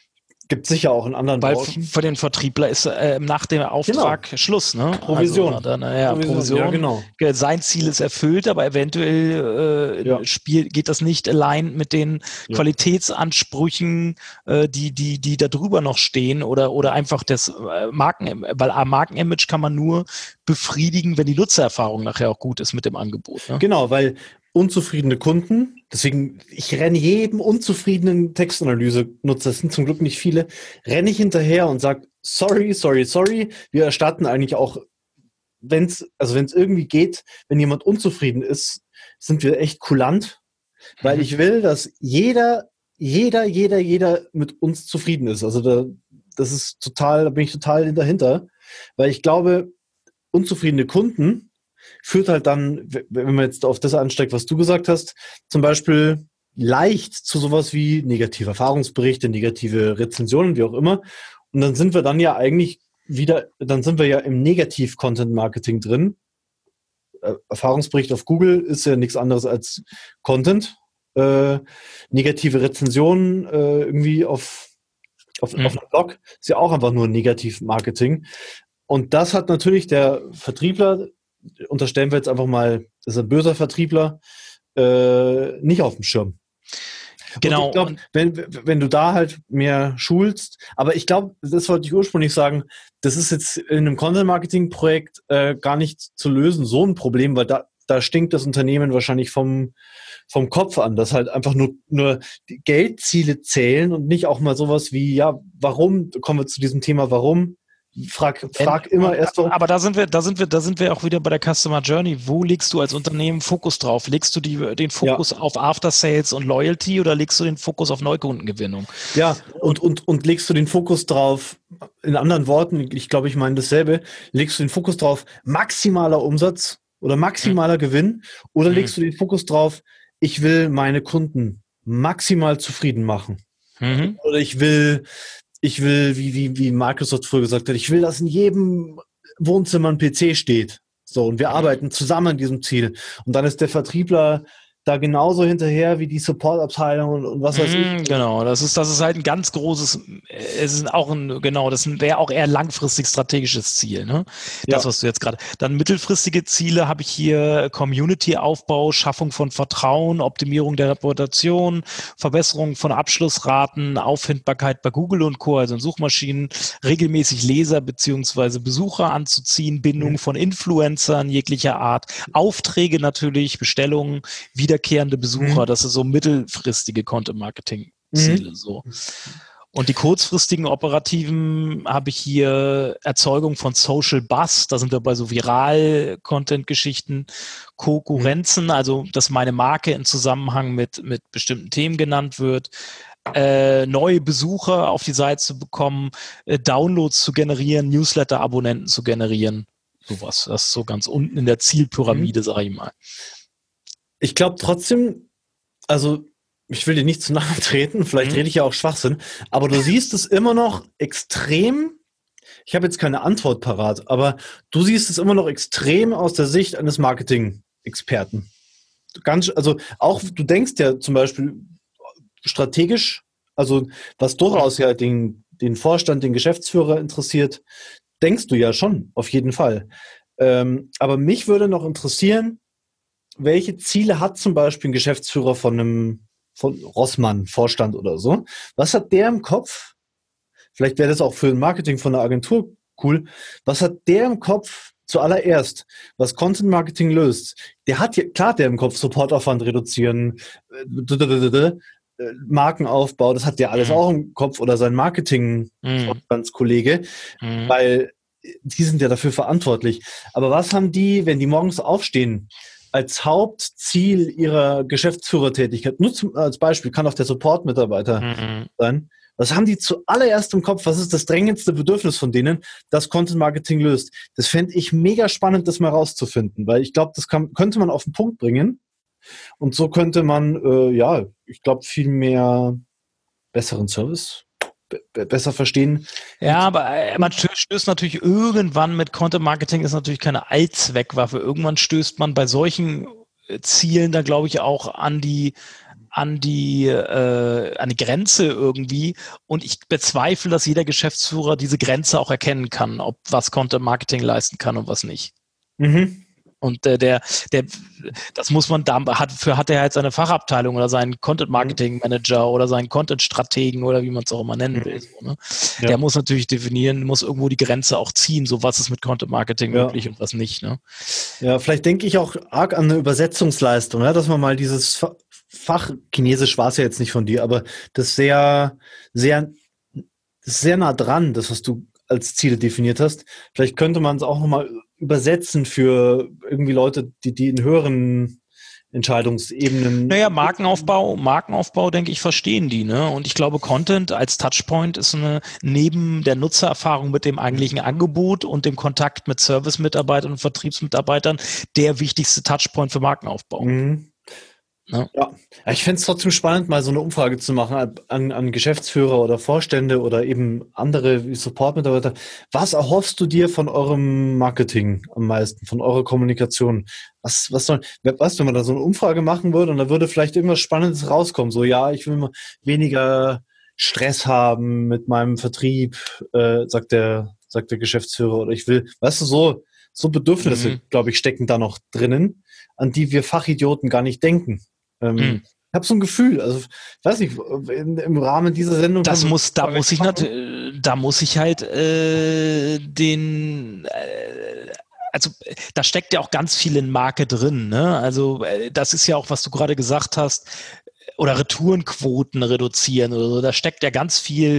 Gibt sicher auch in anderen Weil Branchen. für den Vertriebler ist äh, nach dem Auftrag genau. Schluss, ne? Provision. Also, dann, ja, Provision. Provision. Ja, genau. Sein Ziel ist erfüllt, aber eventuell äh, ja. Spiel, geht das nicht allein mit den ja. Qualitätsansprüchen, äh, die, die, die da drüber noch stehen oder, oder einfach das äh, Marken, weil am Markenimage kann man nur befriedigen, wenn die Nutzererfahrung nachher auch gut ist mit dem Angebot. Ne? Genau, weil unzufriedene Kunden, deswegen, ich renne jedem unzufriedenen Textanalyse-Nutzer, das sind zum Glück nicht viele, renne ich hinterher und sage, sorry, sorry, sorry, wir erstatten eigentlich auch, wenn es, also wenn es irgendwie geht, wenn jemand unzufrieden ist, sind wir echt kulant, weil mhm. ich will, dass jeder, jeder, jeder, jeder mit uns zufrieden ist. Also da, das ist total, da bin ich total dahinter, weil ich glaube, unzufriedene Kunden führt halt dann, wenn man jetzt auf das ansteigt, was du gesagt hast, zum Beispiel leicht zu sowas wie negative Erfahrungsberichte, negative Rezensionen, wie auch immer. Und dann sind wir dann ja eigentlich wieder, dann sind wir ja im Negativ-Content-Marketing drin. Erfahrungsbericht auf Google ist ja nichts anderes als Content. Äh, negative Rezensionen äh, irgendwie auf, auf, mhm. auf einem Blog ist ja auch einfach nur Negativ-Marketing. Und das hat natürlich der Vertriebler, unterstellen wir jetzt einfach mal, das ist ein böser Vertriebler, äh, nicht auf dem Schirm. Genau. Und ich glaube, wenn, wenn du da halt mehr schulst, aber ich glaube, das wollte ich ursprünglich sagen, das ist jetzt in einem Content-Marketing-Projekt äh, gar nicht zu lösen, so ein Problem, weil da, da stinkt das Unternehmen wahrscheinlich vom, vom Kopf an, dass halt einfach nur, nur die Geldziele zählen und nicht auch mal sowas wie, ja, warum, kommen wir zu diesem Thema, warum? Frag, frag immer und, erst warum. Aber da sind wir, da sind wir, da sind wir auch wieder bei der Customer Journey. Wo legst du als Unternehmen Fokus drauf? Legst du die, den Fokus ja. auf After Sales und Loyalty oder legst du den Fokus auf Neukundengewinnung? Ja, und, und, und legst du den Fokus drauf, in anderen Worten, ich glaube, ich meine dasselbe, legst du den Fokus drauf, maximaler Umsatz oder maximaler hm. Gewinn, oder hm. legst du den Fokus drauf, ich will meine Kunden maximal zufrieden machen. Mhm. Oder ich will Ich will, wie, wie, wie Microsoft früher gesagt hat, ich will, dass in jedem Wohnzimmer ein P C steht. So, und wir arbeiten zusammen an diesem Ziel. Und dann ist der Vertriebler da genauso hinterher wie die Support-Abteilung und, und was weiß mm, ich. Genau, das ist, das ist halt ein ganz großes, es ist auch ein, genau, das wäre auch eher langfristig strategisches Ziel, ne? Das, ja. was du jetzt gerade. Dann mittelfristige Ziele habe ich hier Community-Aufbau, Schaffung von Vertrauen, Optimierung der Reputation, Verbesserung von Abschlussraten, Auffindbarkeit bei Google und Co., also in Suchmaschinen, regelmäßig Leser beziehungsweise Besucher anzuziehen, Bindung mhm. von Influencern jeglicher Art, Aufträge natürlich, Bestellungen, wieder wiederkehrende Besucher, mhm. das ist so mittelfristige Content-Marketing-Ziele. Mhm. So. Und die kurzfristigen operativen habe ich hier Erzeugung von Social Buzz, da sind wir bei so Viral-Content-Geschichten, Konkurrenzen, mhm. also dass meine Marke in Zusammenhang mit, mit bestimmten Themen genannt wird, äh, neue Besucher auf die Seite zu bekommen, äh, Downloads zu generieren, Newsletter-Abonnenten zu generieren, sowas. Das ist so ganz unten in der Zielpyramide, mhm. sage ich mal. Ich glaube trotzdem, also ich will dir nicht zu nahe treten, vielleicht mhm. rede ich ja auch Schwachsinn, aber du siehst es immer noch extrem, ich habe jetzt keine Antwort parat, aber du siehst es immer noch extrem aus der Sicht eines Marketing-Experten. Ganz, also auch, du denkst ja zum Beispiel strategisch, also was durchaus ja den, den Vorstand, den Geschäftsführer interessiert, denkst du ja schon, auf jeden Fall. Ähm, aber mich würde noch interessieren, welche Ziele hat zum Beispiel ein Geschäftsführer von einem von Rossmann, Vorstand oder so? Was hat der im Kopf? Vielleicht wäre das auch für ein Marketing von einer Agentur cool. Was hat der im Kopf zuallererst, was Content Marketing löst? Der hat ja, klar, der im Kopf Supportaufwand reduzieren, äh, Markenaufbau, das hat der alles mhm. auch im Kopf oder sein Marketing-Vorstandskollege, mhm. weil die sind ja dafür verantwortlich. Aber was haben die, wenn die morgens aufstehen, als Hauptziel ihrer Geschäftsführertätigkeit, nur zum, als Beispiel, kann auch der Support-Mitarbeiter mhm. sein, was haben die zuallererst im Kopf? Was ist das drängendste Bedürfnis von denen, das Content-Marketing löst? Das fände ich mega spannend, das mal rauszufinden, weil ich glaube, das kann, könnte man auf den Punkt bringen und so könnte man, äh, ja, ich glaube, viel mehr besseren Service be- besser verstehen. Ja, aber man stößt natürlich irgendwann mit Content Marketing, ist natürlich keine Allzweckwaffe. Irgendwann stößt man bei solchen Zielen da, glaube ich, auch an die an die, äh, an die Grenze irgendwie und ich bezweifle, dass jeder Geschäftsführer diese Grenze auch erkennen kann, ob was Content Marketing leisten kann und was nicht. Mhm. Und äh, der, der, das muss man, da hat, für hat er halt seine Fachabteilung oder seinen Content Marketing Manager oder seinen Content Strategen oder wie man es auch immer nennen will. So, ne? Ja. Der muss natürlich definieren, muss irgendwo die Grenze auch ziehen, so was ist mit Content Marketing ja. möglich und was nicht. Ne? Ja, vielleicht denke ich auch arg an eine Übersetzungsleistung, ja, dass man mal dieses Fa- Fach, Chinesisch war es ja jetzt nicht von dir, aber das sehr, sehr, sehr nah dran, das, was du als Ziele definiert hast. Vielleicht könnte man es auch nochmal übersetzen für irgendwie Leute, die, die in höheren Entscheidungsebenen. Naja, Markenaufbau, Markenaufbau, denke ich, verstehen die, ne? Und ich glaube, Content als Touchpoint ist eine, neben der Nutzererfahrung mit dem eigentlichen Angebot und dem Kontakt mit Service-Mitarbeitern und Vertriebsmitarbeitern der wichtigste Touchpoint für Markenaufbau. Mhm. Ja. Ja, ich fände es trotzdem spannend, mal so eine Umfrage zu machen an, an Geschäftsführer oder Vorstände oder eben andere wie Support-Mitarbeiter. Was erhoffst du dir von eurem Marketing am meisten, von eurer Kommunikation? Was, was soll, was, wenn man da so eine Umfrage machen würde und da würde vielleicht irgendwas Spannendes rauskommen? So, ja, ich will mal weniger Stress haben mit meinem Vertrieb, äh, sagt der, sagt der Geschäftsführer, oder ich will, weißt du, so, so Bedürfnisse, Mhm. glaube ich, stecken da noch drinnen, an die wir Fachidioten gar nicht denken. Ähm, Mhm. Ich habe so ein Gefühl, also ich weiß nicht, in, im Rahmen dieser Sendung. Das muss, da muss ich natürlich, da muss ich halt äh, den, äh, also da steckt ja auch ganz viel in Marke drin, ne? Also äh, das ist ja auch, was du gerade gesagt hast, oder Retourenquoten reduzieren oder so. Da steckt ja ganz viel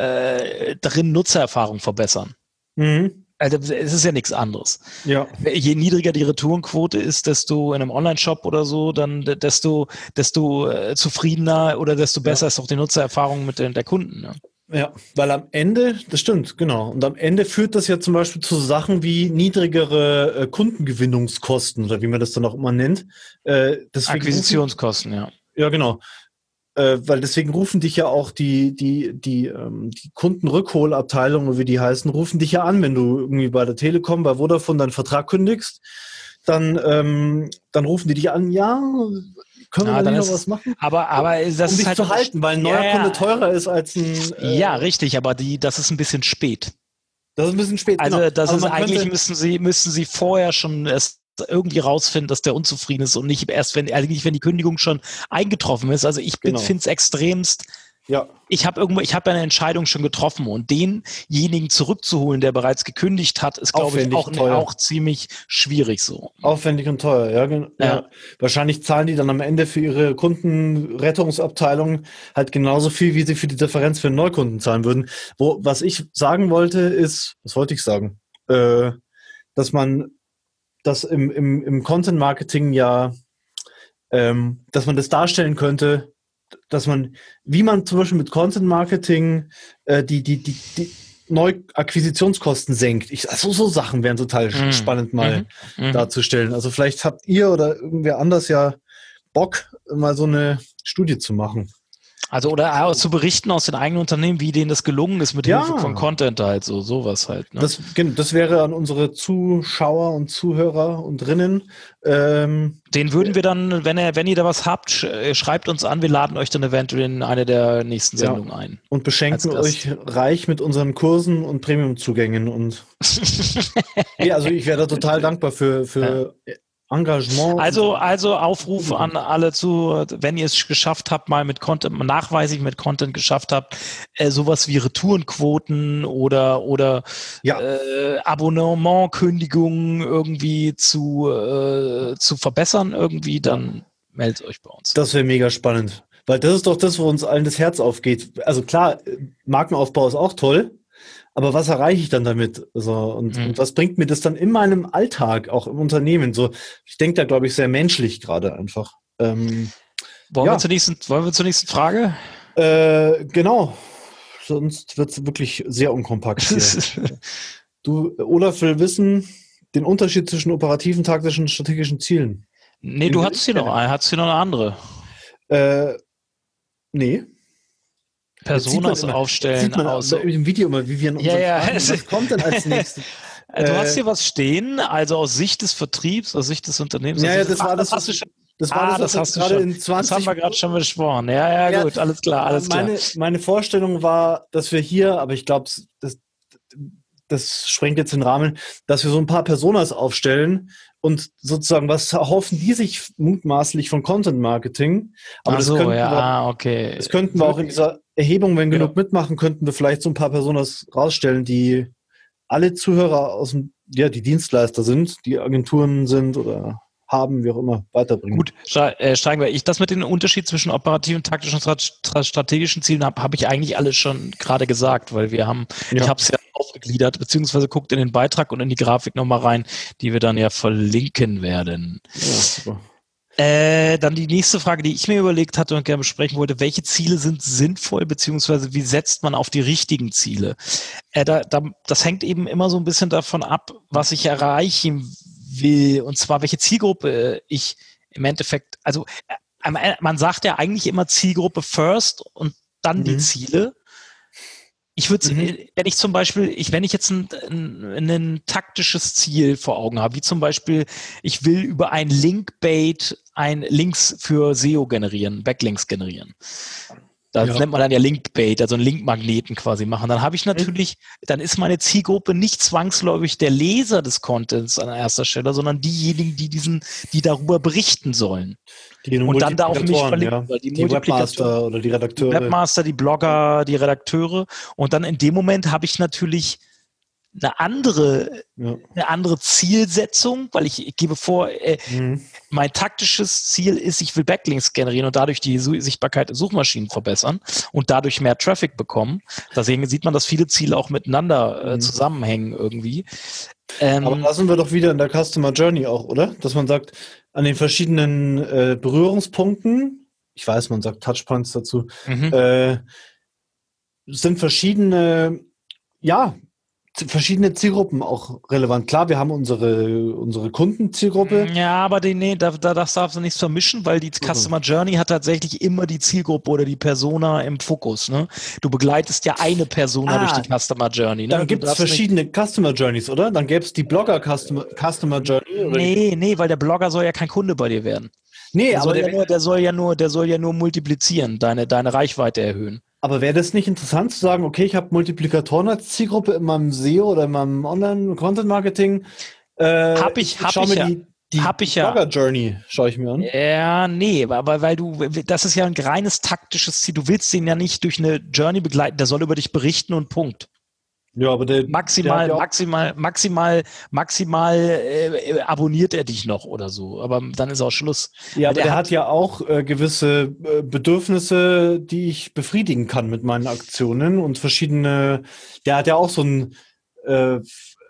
äh, drin, Nutzererfahrung verbessern. Mhm. Also es ist ja nichts anderes. Ja. Je niedriger die Retourenquote ist, desto in einem Online-Shop oder so, dann desto, desto äh, zufriedener oder desto besser Ja. ist auch die Nutzererfahrung mit den, der Kunden. Ne? Ja, weil am Ende, das stimmt, genau. Und am Ende führt das ja zum Beispiel zu Sachen wie niedrigere äh, Kundengewinnungskosten oder wie man das dann auch immer nennt. Äh, deswegen Akquisitionskosten, rufen, ja. Ja, genau. Äh, weil deswegen rufen dich ja auch die, die, die, ähm, die Kundenrückholabteilungen, wie die heißen, rufen dich ja an, wenn du irgendwie bei der Telekom, bei Vodafone deinen Vertrag kündigst. Dann, ähm, dann rufen die dich an, ja, können wir Ja, da dann nicht ist noch es- was machen? Aber, aber das um dich ist halt zu halten, weil ein neuer ja, Kunde teurer ist als ein... Äh, Ja, richtig, aber die, das ist ein bisschen spät. Das ist ein bisschen spät, Also genau. das Aber ist man eigentlich könnte- müssen sie müssen sie vorher schon erst irgendwie rausfinden, dass der unzufrieden ist und nicht erst wenn eigentlich wenn die Kündigung schon eingetroffen ist. Also ich Genau. finde es extremst. Ja, Ich habe irgendwo, ich habe eine Entscheidung schon getroffen und denjenigen zurückzuholen, der bereits gekündigt hat, ist glaube ich Aufwendig, auch, teuer. auch ziemlich schwierig so. aufwendig und teuer, ja, gen- Ja. ja. Wahrscheinlich zahlen die dann am Ende für ihre Kundenrettungsabteilung halt genauso viel, wie sie für die Differenz für einen Neukunden zahlen würden. Wo, was ich sagen wollte, ist, was wollte ich sagen? Äh, dass man das im, im, im Content-Marketing ja, ähm, dass man das darstellen könnte, dass man, wie man zum Beispiel mit Content-Marketing äh, die, die, die, die Neuakquisitionskosten senkt. Ich, also so Sachen wären total Mhm. spannend mal Mhm. Mhm. darzustellen. Also vielleicht habt ihr oder irgendwer anders ja Bock, mal so eine Studie zu machen. Also oder auch zu berichten aus den eigenen Unternehmen, wie denen das gelungen ist mit Ja. Hilfe von Content halt, so sowas halt. Ne? Das, gen- das wäre an unsere Zuschauer und Zuhörer und Drinnen. Ähm, Den würden wir dann, wenn ihr, wenn ihr da was habt, sch äh, schreibt uns an, wir laden euch dann eventuell in eine der nächsten Ja. Sendungen ein. und beschenken Als euch reich mit unseren Kursen und Premium-Zugängen. Und ja, also ich wäre da total dankbar für, für Engagement. Also, also Aufruf an alle zu, wenn ihr es geschafft habt, mal mit Content, nachweislich mit Content geschafft habt, äh, sowas wie Retourenquoten oder, oder Ja. äh, Abonnementkündigungen irgendwie zu, äh, zu verbessern irgendwie, dann meldet euch bei uns. Das wäre mega spannend. Weil das ist doch das, wo uns allen das Herz aufgeht. Also klar, Markenaufbau ist auch toll, aber was erreiche ich dann damit? So, und, Mhm. und was bringt mir das dann in meinem Alltag, auch im Unternehmen? So, ich denke da, glaube ich, sehr menschlich gerade einfach. Ähm, Wollen, ja. wir zur nächsten, wollen wir zur nächsten Frage? äh, genau. Sonst wird es wirklich sehr unkompakt hier. Du, Olaf will wissen, den Unterschied zwischen operativen, taktischen und strategischen Zielen. Nee, du hattest hier noch eine, hattest hier noch eine andere. Äh, nee. Personas immer, aufstellen. Sieht man aus, im Video immer, wie wir in Ja, unseren ja. Fragen, was kommt denn als nächstes? Du Äh, hast hier was stehen, also aus Sicht des Vertriebs, aus Sicht des Unternehmens. Ja, also ja, das war das, hast was du ich, schon, Das war ah, das, das was hast du gerade schon. in zwanzig Das haben wir gerade schon besprochen. Ja, ja, Ja, gut, alles klar, alles meine, klar. meine Vorstellung war, dass wir hier, aber ich glaube, das, das sprengt jetzt den Rahmen, dass wir so ein paar Personas aufstellen und sozusagen, was erhoffen die sich mutmaßlich von Content Marketing? Aber Ach das so, könnten ja, wir, ah, okay. das könnten wir auch in dieser Erhebung, wenn Ja. genug mitmachen, könnten wir vielleicht so ein paar Personas rausstellen, die alle Zuhörer aus dem, ja, die Dienstleister sind, die Agenturen sind oder haben, wie auch immer, weiterbringen. Gut, äh, steigen wir. Ich das mit dem Unterschied zwischen operativen, taktischen und strategischen Zielen habe, habe ich eigentlich alles schon gerade gesagt, weil wir haben, Ja. ich habe es ja aufgegliedert, beziehungsweise guckt in den Beitrag und in die Grafik nochmal rein, die wir dann ja verlinken werden. Ja, super. Äh, dann die nächste Frage, die ich mir überlegt hatte und gerne besprechen wollte: Welche Ziele sind sinnvoll, beziehungsweise wie setzt man auf die richtigen Ziele? Äh, da, da, das hängt eben immer so ein bisschen davon ab, was ich erreichen will, und zwar welche Zielgruppe ich im Endeffekt, also äh, man sagt ja eigentlich immer Zielgruppe first und dann Mhm. die Ziele. Ich würde, Mhm. wenn ich zum Beispiel, ich, wenn ich jetzt ein, ein, ein taktisches Ziel vor Augen habe, wie zum Beispiel, ich will über ein Linkbait ein Links für S E O generieren, Backlinks generieren. Das Ja. nennt man dann ja Linkbait, also einen Linkmagneten quasi machen. Dann habe ich natürlich, dann ist meine Zielgruppe nicht zwangsläufig der Leser des Contents an erster Stelle, sondern diejenigen, die diesen, die darüber berichten sollen. Die Und dann da auf mich Multiplikatoren, verlinken, ja. weil die Die Multiplikatoren- Webmaster oder die Die Redakteure. Webmaster, die Blogger, die Redakteure. Und dann in dem Moment habe ich natürlich eine andere, Ja. eine andere Zielsetzung, weil ich, ich gebe vor, äh, Mhm. mein taktisches Ziel ist, ich will Backlinks generieren und dadurch die Su- Sichtbarkeit in Suchmaschinen verbessern und dadurch mehr Traffic bekommen. Deswegen sieht man, dass viele Ziele auch miteinander äh, Mhm. zusammenhängen irgendwie. Ähm, Aber da sind wir doch wieder in der Customer Journey auch, oder? Dass man sagt, an den verschiedenen äh, Berührungspunkten, ich weiß, man sagt Touchpoints dazu, mhm. äh, sind verschiedene, ja, z- verschiedene Zielgruppen auch relevant. Klar, wir haben unsere, unsere Kundenzielgruppe. Ja, aber die, nee, da, da das darfst du nichts vermischen, weil die Customer Journey hat tatsächlich immer die Zielgruppe oder die Persona im Fokus. Ne? Du begleitest ja eine Persona Ah, durch die Customer Journey. Ne? Dann Du gibt es darfst nicht- verschiedene Customer Journeys, oder? Dann gäbe es die Blogger Customer, Customer Journey. Oder die, Nee, nee, weil der Blogger soll ja kein Kunde bei dir werden. nee, Der aber, soll ja der, nur, der soll ja nur, der soll ja nur multiplizieren, deine, deine Reichweite erhöhen. aber wäre das nicht interessant zu sagen, okay, ich habe Multiplikatoren als Zielgruppe in meinem S E O oder in meinem Online-Content-Marketing. Äh, Hab ich- hab schau ich mir ja. die, die Hab ich ja. Blogger-Journey, schaue ich mir an. Ja, nee, aber weil du, das ist ja ein reines taktisches Ziel. Du willst den ja nicht durch eine Journey begleiten, der soll über dich berichten und Punkt. Ja, aber der, Maximal, der hat ja auch, maximal, maximal, maximal äh, abonniert er dich noch oder so. Aber dann ist auch Schluss. ja, aber der der, hat- hat, ja auch äh, gewisse äh, Bedürfnisse, die ich befriedigen kann mit meinen Aktionen und verschiedene. Der hat ja auch so ein äh,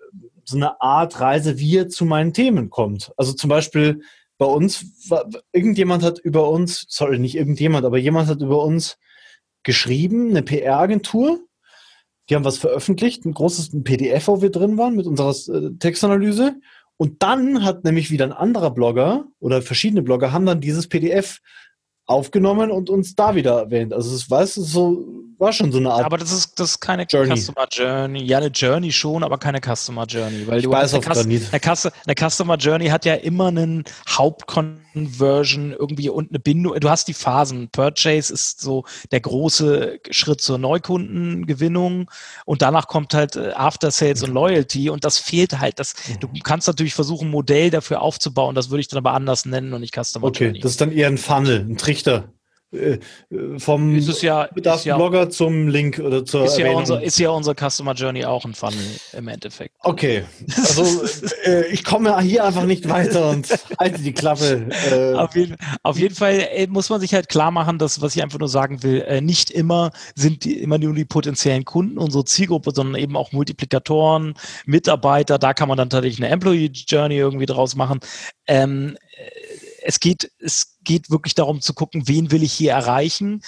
so eine Art Reise, wie er zu meinen Themen kommt. Also zum Beispiel bei uns, wa- irgendjemand hat über uns, sorry, nicht irgendjemand, aber jemand hat über uns geschrieben, eine P R-Agentur. Die haben was veröffentlicht, ein großes ein P D F, wo wir drin waren mit unserer äh, Textanalyse. Und dann hat nämlich wieder ein anderer Blogger oder verschiedene Blogger haben dann dieses P D F aufgenommen und uns da wieder erwähnt. Also es war, so, war schon so eine Art. Aber das ist, das ist keine Journey. Customer Journey. Ja, eine Journey schon, aber keine Customer Journey. Weil Ich du weiß hast auf Granit. eine, Cus- eine Customer Journey hat ja immer einen Hauptconversion irgendwie und eine Bindung. Du hast die Phasen. Purchase ist so der große Schritt zur Neukundengewinnung und danach kommt halt äh, After Sales und Loyalty und das fehlt halt. Das, du kannst natürlich versuchen, ein Modell dafür aufzubauen. Das würde ich dann aber anders nennen und nicht Customer Okay, Journey. das ist dann eher ein Funnel, ein Trichter. Äh, äh, vom Ist es ja- ist ja- Blogger zum Link oder zur Ist ja, Erwähnung. unser, ist ja unsere Customer Journey auch ein Funnel im Endeffekt. Okay, also äh, ich komme hier einfach nicht weiter und halte die Klappe. Äh, Auf jeden, auf jeden Fall äh, muss man sich halt klar machen, dass, was ich einfach nur sagen will, äh, nicht immer sind die, immer nur die potenziellen Kunden unsere Zielgruppe, sondern eben auch Multiplikatoren, Mitarbeiter. Da kann man dann tatsächlich eine Employee Journey irgendwie draus machen. Ähm, äh, es geht, es geht wirklich darum zu gucken, wen will ich hier erreichen.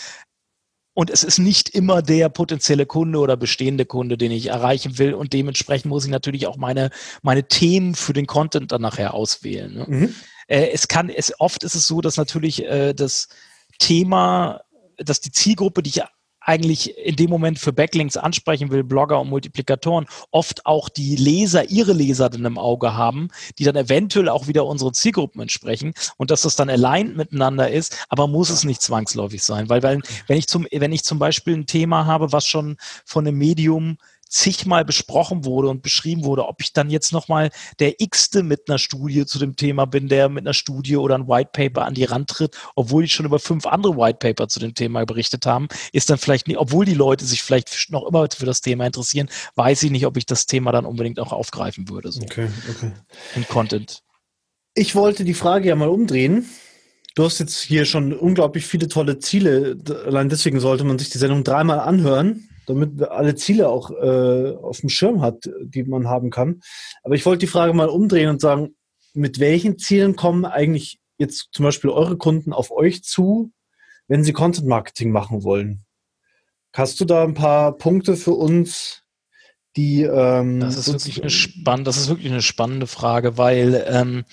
Und es ist nicht immer der potenzielle Kunde oder bestehende Kunde, den ich erreichen will. Und dementsprechend muss ich natürlich auch meine, meine Themen für den Content dann nachher auswählen. Ne? mhm. Äh, es kann, es, oft ist es so, dass natürlich äh, das Thema, dass die Zielgruppe, die ich eigentlich in dem Moment für Backlinks ansprechen will, Blogger und Multiplikatoren, oft auch die Leser, ihre Leser dann im Auge haben, die dann eventuell auch wieder unseren Zielgruppen entsprechen und dass das dann aligned miteinander ist, aber muss es nicht zwangsläufig sein, weil, weil wenn ich zum, wenn ich zum Beispiel ein Thema habe, was schon von einem Medium zigmal besprochen wurde und beschrieben wurde, ob ich dann jetzt nochmal der X-te mit einer Studie zu dem Thema bin, der mit einer Studie oder ein White Paper an die Rand tritt, obwohl ich schon über fünf andere White Paper zu dem Thema berichtet haben, ist dann vielleicht nicht, obwohl die Leute sich vielleicht noch immer für das Thema interessieren, weiß ich nicht, ob ich das Thema dann unbedingt auch aufgreifen würde, so okay, okay. im Content. Ich wollte die Frage ja mal umdrehen. Du hast jetzt hier schon unglaublich viele tolle Ziele. Allein deswegen sollte man sich die Sendung dreimal anhören, damit man alle Ziele auch äh, auf dem Schirm hat, die man haben kann. Aber ich wollte die Frage mal umdrehen und sagen, mit welchen Zielen kommen eigentlich jetzt zum Beispiel eure Kunden auf euch zu, wenn sie Content Marketing machen wollen? Hast du da ein paar Punkte für uns, die ähm, das ist wirklich eine spann- das ist wirklich eine spannende Frage, weil ähm,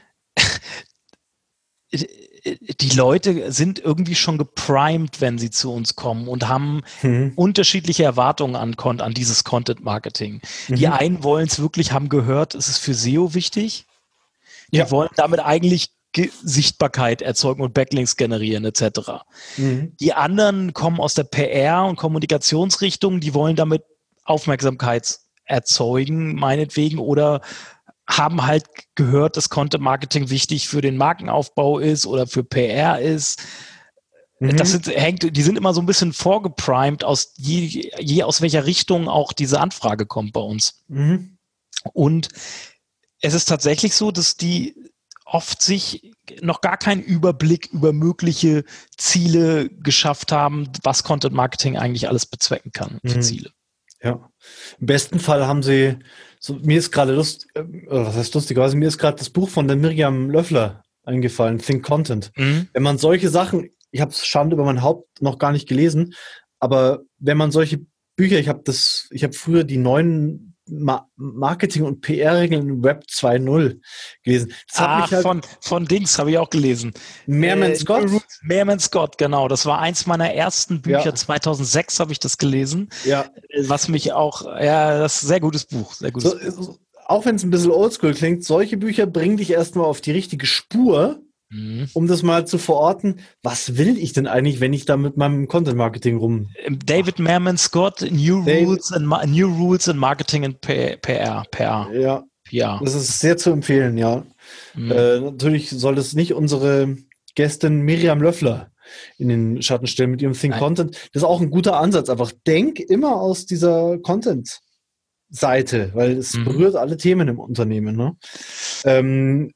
die Leute sind irgendwie schon geprimed, wenn sie zu uns kommen und haben mhm. unterschiedliche Erwartungen an, an dieses Content-Marketing. Mhm. Die einen wollen es wirklich, haben gehört, es ist für S E O wichtig. Die ja. wollen damit eigentlich Ge- Sichtbarkeit erzeugen und Backlinks generieren et cetera. Mhm. Die anderen kommen aus der P R- und Kommunikationsrichtung, die wollen damit Aufmerksamkeit erzeugen, meinetwegen, oder haben halt gehört, dass Content-Marketing wichtig für den Markenaufbau ist oder für P R ist. Mhm. Das sind, hängt, die sind immer so ein bisschen vorgeprimed, aus je, je aus welcher Richtung auch diese Anfrage kommt bei uns. Mhm. Und es ist tatsächlich so, dass die oft sich noch gar keinen Überblick über mögliche Ziele geschafft haben, was Content-Marketing eigentlich alles bezwecken kann für mhm. Ziele. Ja, im besten Fall haben sie, so, mir ist gerade Lust, äh, was heißt lustig, also mir ist gerade das Buch von der Miriam Löffler eingefallen, Think Content. Mhm. Wenn man solche Sachen, ich habe es Schande über mein Haupt noch gar nicht gelesen, aber wenn man solche Bücher, ich habe das, ich habe früher die neuen Ma- Marketing- und P R-Regeln im Web zwei Punkt null gelesen. Das Ach, mich halt von, von Dings habe ich auch gelesen. Mehrman äh, Scott? Mehrman Scott, genau. Das war eins meiner ersten Bücher. Ja. zweitausendsechs habe ich das gelesen. Ja. Was mich auch, ja, das ist ein sehr gutes Buch. Sehr gutes so, Buch. Auch wenn es ein bisschen oldschool klingt, solche Bücher bringen dich erstmal auf die richtige Spur, mhm. um das mal zu verorten. Was will ich denn eigentlich, wenn ich da mit meinem Content-Marketing rum... David Mehrman Scott, New David. Rules and New Rules in Marketing and P R. P R. Ja, P R. Das ist sehr zu empfehlen, ja. Mhm. Äh, natürlich soll es nicht unsere Gästin Miriam Löffler in den Schatten stellen mit ihrem Think Nein. Content. Das ist auch ein guter Ansatz. Einfach denk immer aus dieser Content-Seite, weil es mhm. berührt alle Themen im Unternehmen. Ne? Ähm,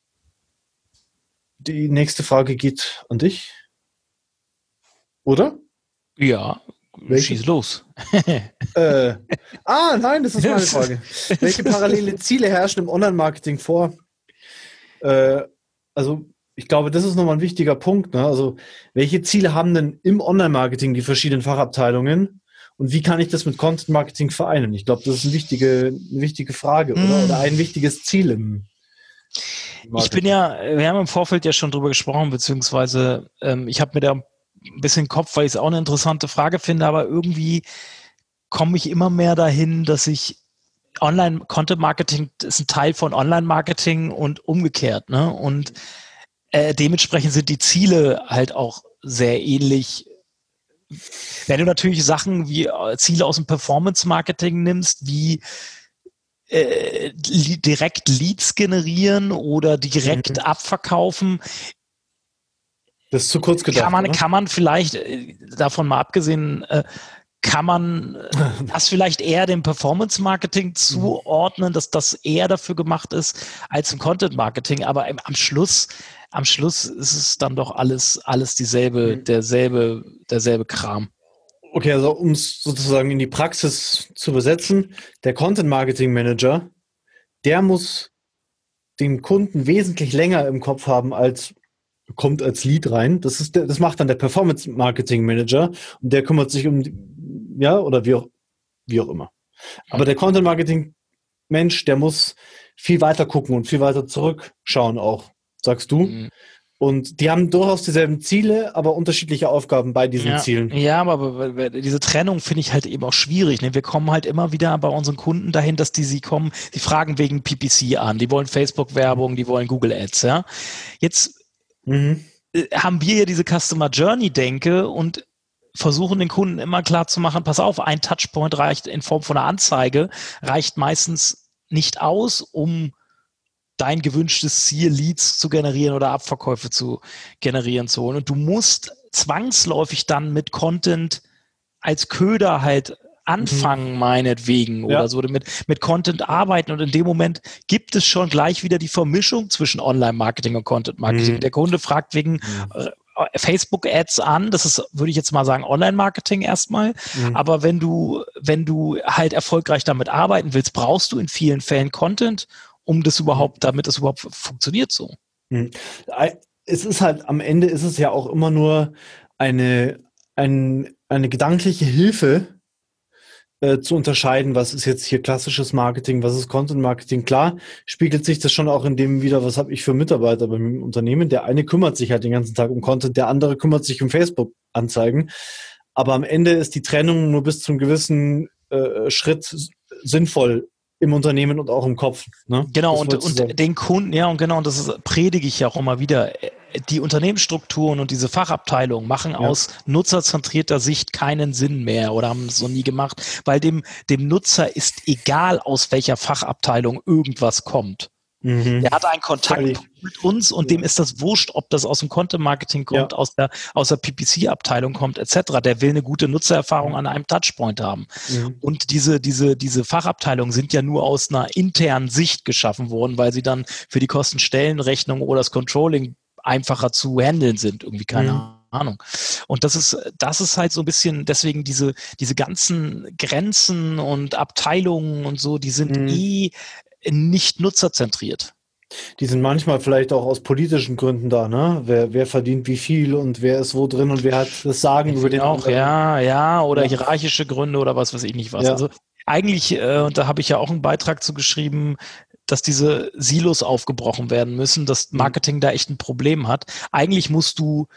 Die nächste Frage geht an dich. Oder? Ja, Welche? Schieß los. äh, ah, nein, das ist meine Frage. Welche parallele Ziele herrschen im Online-Marketing vor? Äh, also, ich glaube, das ist nochmal ein wichtiger Punkt. Ne? Also, welche Ziele haben denn im Online-Marketing die verschiedenen Fachabteilungen? Und wie kann ich das mit Content-Marketing vereinen? Ich glaube, das ist eine wichtige, eine wichtige Frage, mm. oder? Oder ein wichtiges Ziel im Ich bin ja, wir haben im Vorfeld ja schon drüber gesprochen, beziehungsweise ähm, ich habe mir da ein bisschen Kopf, weil ich es auch eine interessante Frage finde, aber irgendwie komme ich immer mehr dahin, dass ich Online-Content-Marketing ist ein Teil von Online-Marketing und umgekehrt, ne? Und äh, dementsprechend sind die Ziele halt auch sehr ähnlich. Wenn du natürlich Sachen wie äh, Ziele aus dem Performance-Marketing nimmst, wie Äh, direkt Leads generieren oder direkt mhm. abverkaufen. Das ist zu kurz gedacht. Kann man, oder? kann man vielleicht, äh, davon mal abgesehen, äh, kann man das vielleicht eher dem Performance-Marketing zuordnen, dass das eher dafür gemacht ist als im Content-Marketing. Aber im, am Schluss, am Schluss ist es dann doch alles, alles dieselbe, mhm. derselbe, derselbe Kram. Okay, also um es sozusagen in die Praxis zu übersetzen, der Content-Marketing-Manager, der muss den Kunden wesentlich länger im Kopf haben, als kommt als Lead rein. Das ist der, das macht dann der Performance-Marketing-Manager und der kümmert sich um, ja, oder wie auch, wie auch immer. Aber der Content-Marketing-Mensch, der muss viel weiter gucken und viel weiter zurückschauen auch, sagst du. Mhm. Und die haben durchaus dieselben Ziele, aber unterschiedliche Aufgaben bei diesen ja, Zielen. Ja, aber, aber diese Trennung finde ich halt eben auch schwierig. Ne? Wir kommen halt immer wieder bei unseren Kunden dahin, dass die sie kommen, die fragen wegen P P C an, die wollen Facebook-Werbung, die wollen Google Ads. Ja? Jetzt mhm. äh, haben wir ja diese Customer Journey-Denke und versuchen den Kunden immer klar zu machen, pass auf, ein Touchpoint reicht in Form von einer Anzeige, reicht meistens nicht aus, um dein gewünschtes Ziel, Leads zu generieren oder Abverkäufe zu generieren zu holen. Und du musst zwangsläufig dann mit Content als Köder halt anfangen, mhm. meinetwegen, oder ja. so mit, mit Content arbeiten. Und in dem Moment gibt es schon gleich wieder die Vermischung zwischen Online-Marketing und Content-Marketing. Mhm. Der Kunde fragt wegen mhm. äh, Facebook-Ads an, das ist, würde ich jetzt mal sagen, Online-Marketing erstmal. Mhm. Aber wenn du, wenn du halt erfolgreich damit arbeiten willst, brauchst du in vielen Fällen Content, um das überhaupt, damit das überhaupt funktioniert so. Es ist halt, am Ende ist es ja auch immer nur eine, ein, eine gedankliche Hilfe äh, zu unterscheiden, was ist jetzt hier klassisches Marketing, was ist Content Marketing. Klar spiegelt sich das schon auch in dem wieder, was habe ich für Mitarbeiter bei meinem Unternehmen. Der eine kümmert sich halt den ganzen Tag um Content, der andere kümmert sich um Facebook-Anzeigen. Aber am Ende ist die Trennung nur bis zu einem gewissen äh, Schritt sinnvoll im Unternehmen und auch im Kopf. Ne? Genau, und, und den Kunden, ja, und genau, und das ist, predige ich ja auch immer wieder. Die Unternehmensstrukturen und diese Fachabteilungen machen ja. aus nutzerzentrierter Sicht keinen Sinn mehr oder haben es noch nie gemacht, weil dem, dem Nutzer ist egal, aus welcher Fachabteilung irgendwas kommt. Mhm. Der hat einen Kontakt Völlig. mit uns und ja. dem ist das wurscht, ob das aus dem Content-Marketing kommt, ja. aus der, aus der P P C-Abteilung kommt, et cetera. Der will eine gute Nutzererfahrung an einem Touchpoint haben. Mhm. Und diese, diese, diese Fachabteilungen sind ja nur aus einer internen Sicht geschaffen worden, weil sie dann für die Kostenstellenrechnung oder das Controlling einfacher zu handeln sind. Irgendwie keine mhm. Ahnung. Und das ist, das ist halt so ein bisschen, deswegen diese, diese ganzen Grenzen und Abteilungen und so, die sind mhm. eh nicht nutzerzentriert. Die sind manchmal vielleicht auch aus politischen Gründen da, ne? Wer, wer verdient wie viel und wer ist wo drin und wer hat das Sagen ich über den auch, anderen. Ja, ja, oder ja. hierarchische Gründe oder was weiß ich nicht was. Ja. Also eigentlich, äh, und da habe ich ja auch einen Beitrag zu geschrieben, dass diese Silos aufgebrochen werden müssen, dass Marketing mhm. da echt ein Problem hat. Eigentlich musst du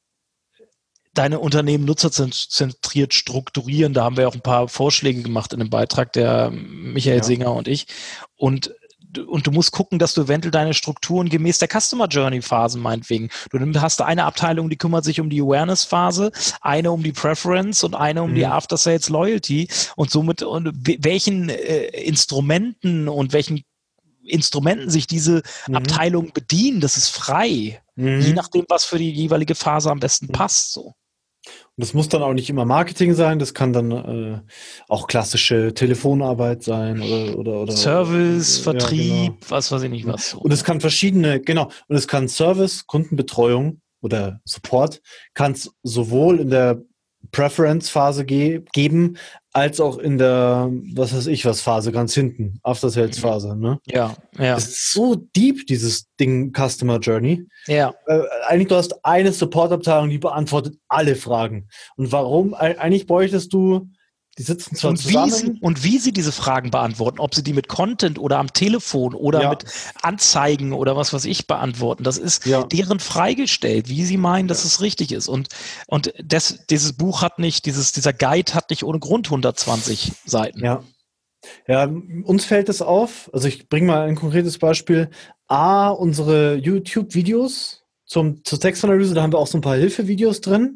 deine Unternehmen nutzerzentriert strukturieren. Da haben wir auch ein paar Vorschläge gemacht in dem Beitrag, der Michael ja. Singer und ich. Und, und du musst gucken, dass du eventuell deine Strukturen gemäß der Customer Journey Phasen meinetwegen. Du hast eine Abteilung, die kümmert sich um die Awareness Phase, eine um die Preference und eine um mhm. die After Sales Loyalty. Und somit, und welchen äh, Instrumenten und welchen Instrumenten sich diese mhm. Abteilung bedienen, das ist frei. Mhm. Je nachdem, was für die jeweilige Phase am besten mhm. passt, so. Und das muss dann auch nicht immer Marketing sein, das kann dann äh, auch klassische Telefonarbeit sein oder oder, oder Service, äh, Vertrieb, ja, genau. was weiß ich nicht was. So. Und es kann verschiedene, genau, und es kann Service, Kundenbetreuung oder Support, kann es sowohl in der Preference-Phase ge- geben, als auch in der, was weiß ich was, Phase ganz hinten, After-Sales-Phase. Ne? Ja, ja. Das ist so deep, dieses Ding Customer Journey. Ja. Äh, eigentlich, du hast eine Support-Abteilung, die beantwortet alle Fragen. Und warum? Eigentlich bräuchtest du, die sitzen zwar und zusammen. Wie sie, und wie sie diese Fragen beantworten, ob sie die mit Content oder am Telefon oder ja. mit Anzeigen oder was weiß ich beantworten, das ist ja. deren freigestellt, wie sie meinen, dass ja. es richtig ist. Und, und das, dieses Buch hat nicht, dieses, dieser Guide hat nicht ohne Grund hundertzwanzig Seiten. Ja. Ja, uns fällt es auf, also ich bringe mal ein konkretes Beispiel. A, unsere YouTube-Videos zum, zur Textanalyse, da haben wir auch so ein paar Hilfevideos drin.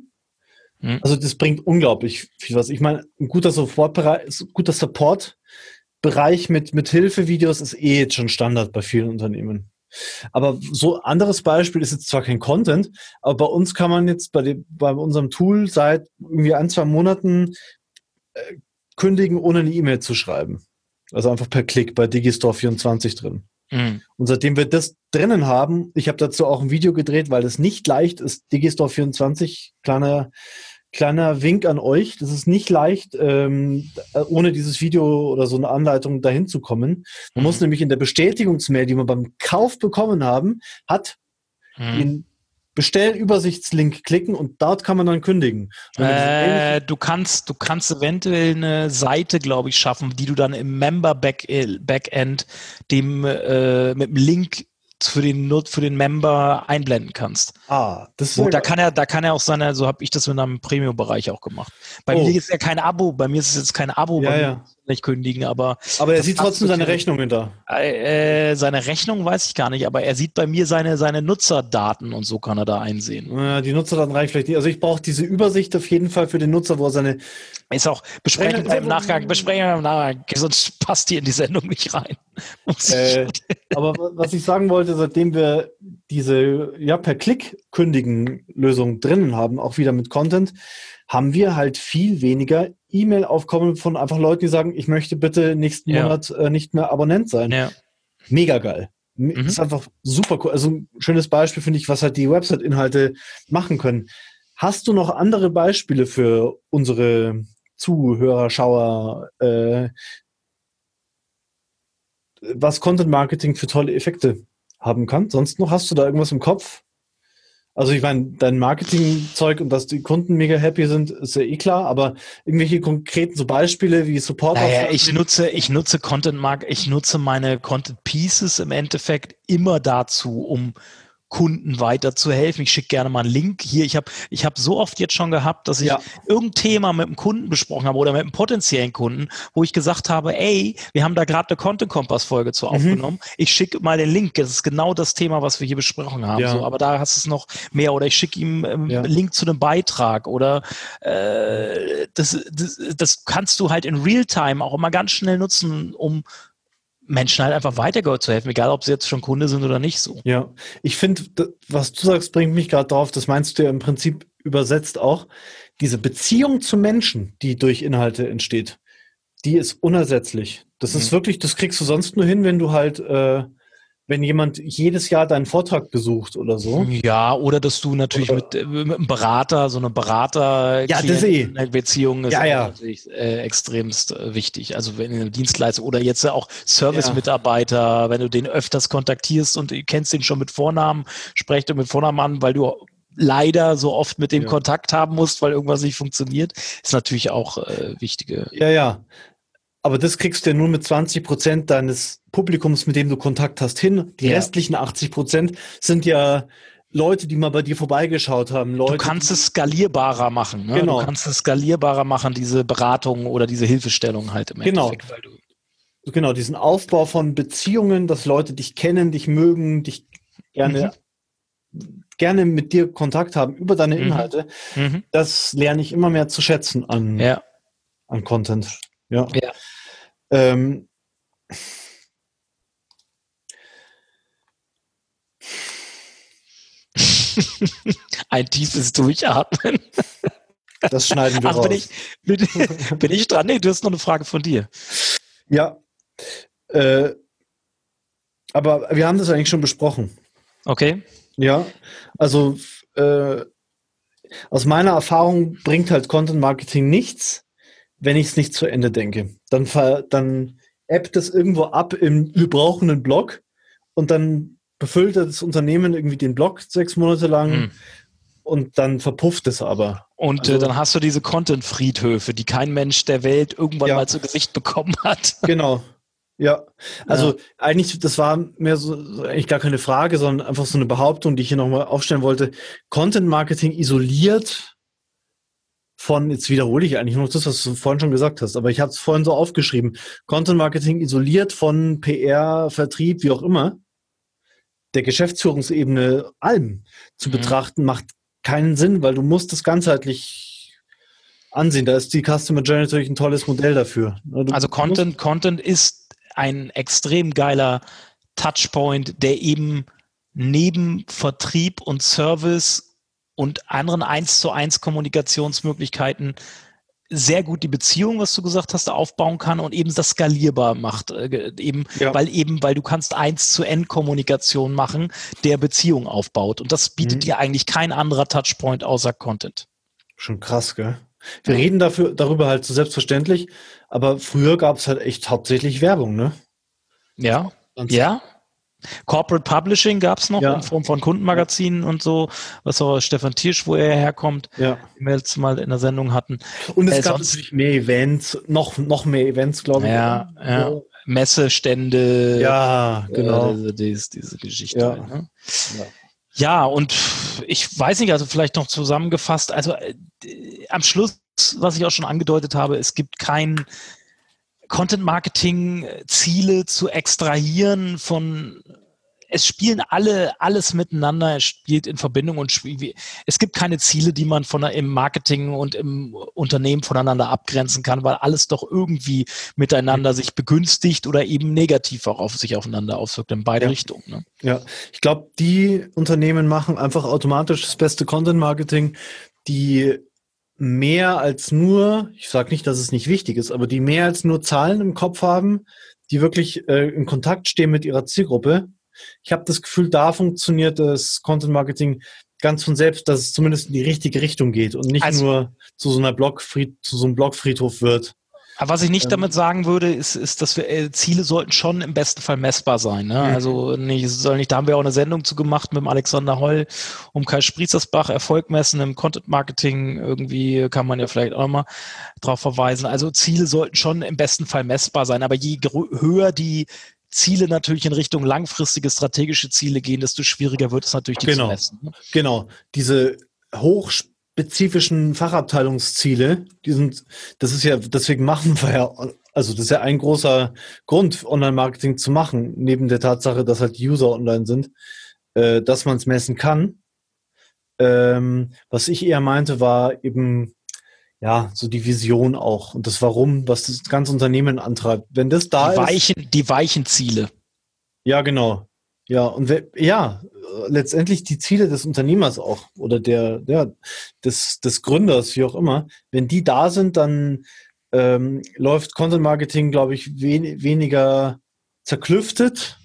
Also das bringt unglaublich viel was. Ich meine, ein guter Support-Bereich, guter Support-Bereich mit, mit Hilfevideos ist eh jetzt schon Standard bei vielen Unternehmen. Aber so anderes Beispiel ist jetzt zwar kein Content, aber bei uns kann man jetzt bei, dem, bei unserem Tool seit irgendwie ein, zwei Monaten äh, kündigen, ohne eine E-Mail zu schreiben. Also einfach per Klick bei Digistore vierundzwanzig drin. Mhm. Und seitdem wir das drinnen haben, ich habe dazu auch ein Video gedreht, weil es nicht leicht ist, Digistore vierundzwanzig, kleiner, kleiner Wink an euch, das ist nicht leicht, ähm, ohne dieses Video oder so eine Anleitung dahin zu kommen. Man mhm. muss nämlich in der Bestätigungsmail, die wir beim Kauf bekommen haben, hat mhm. den Bestellübersichtslink klicken und dort kann man dann kündigen. Äh, du kannst, du kannst eventuell eine Seite, glaube ich, schaffen, die du dann im Member Backend dem äh, mit dem Link für den Nut- für den Member einblenden kannst. Ah, das ist Wo, ja da geil. kann er, da kann er auch seine, so habe ich das mit einem Premium-Bereich auch gemacht. Bei Oh. mir ist ja kein Abo, bei mir ist es jetzt kein Abo, Ja, bei mir ja. muss ich nicht kündigen, aber Aber er das sieht passt trotzdem seine natürlich. Rechnungen da. Äh, seine Rechnung weiß ich gar nicht, aber er sieht bei mir seine, seine Nutzerdaten und so kann er da einsehen. Ja, die Nutzerdaten reichen vielleicht nicht. Also ich brauche diese Übersicht auf jeden Fall für den Nutzer, wo er seine... Ist auch, besprechen wir Rechnung- im Nachgang, besprechen wir im Nachgang, sonst passt die in die Sendung nicht rein. Äh, aber was ich sagen wollte, seitdem wir diese ja per Klick kündigen Lösung drinnen haben, auch wieder mit Content, haben wir halt viel weniger E-Mail-Aufkommen von einfach Leuten, die sagen, ich möchte bitte nächsten Ja. Monat äh, nicht mehr Abonnent sein. Ja. Mega geil. M- Mhm. Ist einfach super cool. Also ein schönes Beispiel, finde ich, was halt die Website-Inhalte machen können. Hast du noch andere Beispiele für unsere Zuhörer, Schauer, äh, was Content Marketing für tolle Effekte haben kann? Sonst noch, hast du da irgendwas im Kopf? Also ich meine, dein Marketing-Zeug und dass die Kunden mega happy sind, ist ja eh klar, aber irgendwelche konkreten so Beispiele wie Support. Naja, ich nutze, ich nutze Content Mark, ich nutze meine Content Pieces im Endeffekt immer dazu, um Kunden weiterzuhelfen. Ich schicke gerne mal einen Link hier. Ich habe ich hab so oft jetzt schon gehabt, dass ich Ja. irgendein Thema mit einem Kunden besprochen habe oder mit einem potenziellen Kunden, wo ich gesagt habe, ey, wir haben da gerade eine Content-Kompass-Folge zu aufgenommen. Ich schicke mal den Link. Das ist genau das Thema, was wir hier besprochen haben. Ja. So, aber da hast du es noch mehr. Oder ich schicke ihm ähm, Ja. einen Link zu einem Beitrag. Oder äh, das, das, das kannst du halt in Realtime auch immer ganz schnell nutzen, um Menschen halt einfach weiter zu helfen, egal ob sie jetzt schon Kunde sind oder nicht so. Ja, ich finde, d- was du sagst, bringt mich gerade drauf, das meinst du ja im Prinzip übersetzt auch, diese Beziehung zu Menschen, die durch Inhalte entsteht, die ist unersetzlich. Das Mhm. ist wirklich, das kriegst du sonst nur hin, wenn du halt, äh, wenn jemand jedes Jahr deinen Vortrag besucht oder so. Ja, oder dass du natürlich Oder- mit, äh, mit einem Berater, so eine Berater Ja, das eh. Beziehung ist Ja, auch ja. natürlich äh, extremst äh, wichtig. Also wenn eine Dienstleister oder jetzt ja auch Service-Mitarbeiter, wenn du den öfters kontaktierst und du kennst den schon mit Vornamen, sprecht du mit Vornamen an, weil du leider so oft mit dem Ja. Kontakt haben musst, weil irgendwas nicht funktioniert, ist natürlich auch äh, wichtige. Ja, ja. Aber das kriegst du ja nur mit zwanzig Prozent deines Publikums, mit dem du Kontakt hast, hin. Die Ja. restlichen achtzig Prozent sind ja Leute, die mal bei dir vorbeigeschaut haben. Leute, Du kannst es skalierbarer machen. Ne? Genau. Du kannst es skalierbarer machen, diese Beratung oder diese Hilfestellung halt im Genau. Endeffekt. Weil du, Genau, diesen Aufbau von Beziehungen, dass Leute dich kennen, dich mögen, dich gerne, gerne mit dir Kontakt haben über deine Mhm. Inhalte, mhm. das lerne ich immer mehr zu schätzen an, Ja. an Content. Ja. Ja. Ähm, Ein tiefes Durchatmen. das schneiden wir Ach, raus. bin ich, bin, bin ich dran? Nee, du hast noch eine Frage von dir. Ja. Äh, aber wir haben das eigentlich schon besprochen. Okay. Ja, also äh, aus meiner Erfahrung bringt halt Content Marketing nichts, wenn ich es nicht zu Ende denke. Dann, ver, dann appt es irgendwo ab im wir brauchen einen Blog und dann befüllt das Unternehmen irgendwie den Blog sechs Monate lang Hm. und dann verpufft es aber. Und Also- äh, dann hast du diese Content-Friedhöfe, die kein Mensch der Welt irgendwann Ja. mal zu Gesicht bekommen hat. Genau. Ja, also eigentlich, das war mehr so, so eigentlich gar keine Frage, sondern einfach so eine Behauptung, die ich hier nochmal aufstellen wollte. Content Marketing isoliert von, jetzt wiederhole ich eigentlich nur das, was du vorhin schon gesagt hast, aber ich habe es vorhin so aufgeschrieben. Content Marketing isoliert von P R, Vertrieb, wie auch immer, der Geschäftsführungsebene allem zu Mhm. betrachten, macht keinen Sinn, weil du musst das ganzheitlich ansehen. Da ist die Customer Journey natürlich ein tolles Modell dafür. Du Also musst- Content, Content ist ein extrem geiler Touchpoint, der eben neben Vertrieb und Service und anderen eins zu eins Kommunikationsmöglichkeiten sehr gut die Beziehung, was du gesagt hast, aufbauen kann und eben das skalierbar macht. Äh, eben, Ja. weil eben, weil du kannst eins zu N Kommunikation machen, der Beziehung aufbaut. Und das bietet Mhm. dir eigentlich kein anderer Touchpoint außer Content. Schon krass, gell? Wir reden dafür, darüber halt so selbstverständlich, aber früher gab es halt echt hauptsächlich Werbung, ne? Ja. Und Ja. Corporate Publishing gab es noch Ja. in Form von Kundenmagazinen und so, was auch Stefan Tiersch, wo er herkommt, Ja. den wir jetzt mal in der Sendung hatten. Und es Äh, gab sonst- natürlich mehr Events, noch, noch mehr Events, glaube ich. Ja, ja. So. Messestände. Ja, genau. Äh, diese, diese Geschichte. Ja. Halt, ne? Ja. Ja, und ich weiß nicht, also vielleicht noch zusammengefasst, also äh, am Schluss, was ich auch schon angedeutet habe, es gibt kein Content-Marketing-Ziele zu extrahieren von, es spielen alle alles miteinander, es spielt in Verbindung und spiel, es gibt keine Ziele, die man von im Marketing und im Unternehmen voneinander abgrenzen kann, weil alles doch irgendwie miteinander sich begünstigt oder eben negativ auch auf sich aufeinander auswirkt, in beide Ja. Richtungen. Ne? Ja, ich glaube, die Unternehmen machen einfach automatisch das beste Content-Marketing, die mehr als nur, ich sage nicht, dass es nicht wichtig ist, aber die mehr als nur Zahlen im Kopf haben, die wirklich äh, in Kontakt stehen mit ihrer Zielgruppe. Ich habe das Gefühl, da funktioniert das Content-Marketing ganz von selbst, dass es zumindest in die richtige Richtung geht und nicht Also, nur zu so einer Blockfried, zu so einem Blockfriedhof wird. aber was ich nicht Ähm, damit sagen würde, ist, ist, dass wir äh, Ziele sollten schon im besten Fall messbar sein. Ne? Mhm. Also nicht, es soll nicht, da haben wir auch eine Sendung zu gemacht mit dem Alexander Holl um Kai Sprietzersbach, Erfolg messen im Content Marketing. Irgendwie kann man ja vielleicht auch mal drauf verweisen. Also Ziele sollten schon im besten Fall messbar sein. Aber je grö- höher die Ziele natürlich in Richtung langfristige strategische Ziele gehen, desto schwieriger wird es natürlich, die Genau. zu messen. Ne? Genau, diese hochspezifischen Fachabteilungsziele, die sind, das ist ja, deswegen machen wir ja, also das ist ja ein großer Grund, Online-Marketing zu machen, neben der Tatsache, dass halt die User online sind, äh, dass man es messen kann. Ähm, was ich eher meinte, war eben, ja, so die Vision auch und das Warum, was das ganze Unternehmen antreibt. Wenn das da Die ist, weichen, die weichen Ziele. ja, genau. Ja, und we- ja, äh, letztendlich die Ziele des Unternehmers auch oder der, ja, des, des Gründers, wie auch immer, wenn die da sind, dann ähm, läuft Content Marketing, glaube ich, wen, weniger zerklüftet,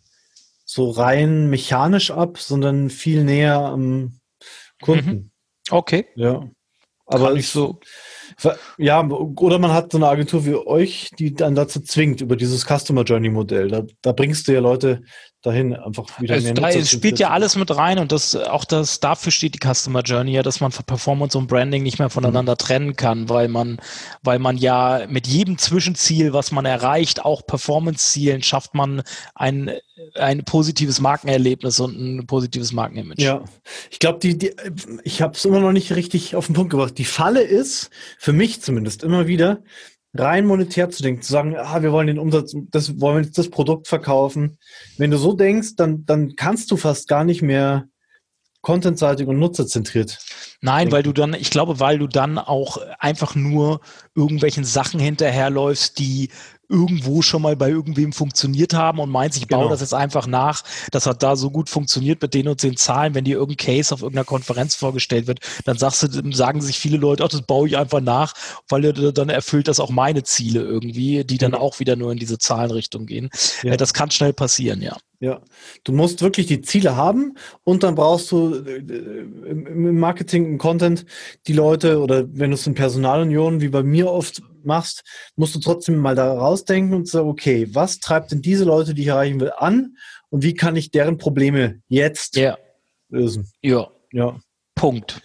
so rein mechanisch ab, sondern viel näher am Kunden. Okay. Ja. Aber Kann ich es- so. ja, oder man hat so eine Agentur wie euch, die dann dazu zwingt, über dieses Customer Journey Modell. Da, da bringst du ja Leute dahin, einfach wieder Also mehr da Nutzer es zu spielt ja finden. alles mit rein und das auch das dafür steht die Customer Journey ja, dass man Performance und Branding nicht mehr voneinander Mhm. trennen kann, weil man weil man ja mit jedem Zwischenziel, was man erreicht, auch Performance-Zielen, schafft man ein ein positives Markenerlebnis und ein positives Markenimage. Ja, ich glaube, die, die, ich habe es immer noch nicht richtig auf den Punkt gebracht. Die Falle ist, für mich zumindest, immer wieder rein monetär zu denken, zu sagen, ah, wir wollen den Umsatz, das wollen wir jetzt das Produkt verkaufen. Wenn du so denkst, dann, dann kannst du fast gar nicht mehr contentseitig und nutzerzentriert. Nein, denken. weil du dann, ich glaube, weil du dann auch einfach nur irgendwelchen Sachen hinterherläufst, die irgendwo schon mal bei irgendwem funktioniert haben und meinst, ich baue Genau. das jetzt einfach nach. Das hat da so gut funktioniert mit den und den Zahlen. Wenn dir irgendein Case auf irgendeiner Konferenz vorgestellt wird, dann sagst du, sagen sich viele Leute, ach, das baue ich einfach nach, weil er dann erfüllt das auch meine Ziele irgendwie, die dann Genau. auch wieder nur in diese Zahlenrichtung gehen. Ja. Äh, Das kann schnell passieren, ja. Ja, du musst wirklich die Ziele haben und dann brauchst du äh, im im Marketing, im Content die Leute oder wenn du es in Personalunion wie bei mir oft machst, musst du trotzdem mal da rausdenken und sagen, okay, was treibt denn diese Leute, die ich erreichen will, an und wie kann ich deren Probleme jetzt Ja, lösen? ja, Ja. Punkt.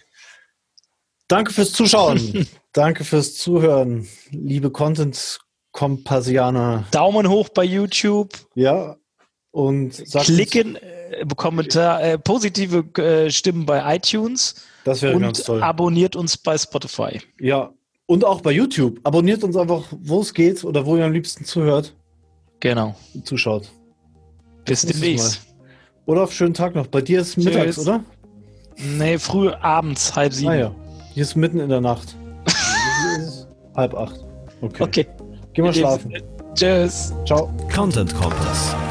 Danke fürs Zuschauen. Danke fürs Zuhören, liebe Content-Kompasianer. Daumen hoch bei YouTube. Ja. Und sagt Klicken, äh, Kommentar, äh, positive äh, Stimmen bei iTunes uns, das wäre ganz und toll. abonniert uns bei Spotify. Ja, und auch bei YouTube. Abonniert uns einfach, wo es geht oder wo ihr am liebsten zuhört Genau. und zuschaut. Bis Nächstes demnächst. Oder auf schönen Tag noch. Bei dir ist mittags, Tschüss. oder? Nee, früh abends, halb sieben. Ah ja. Hier ist mitten in der Nacht. Hier ist halb acht. Okay. Okay. Geh mal schlafen. Tschüss. Ciao. Content Kompass.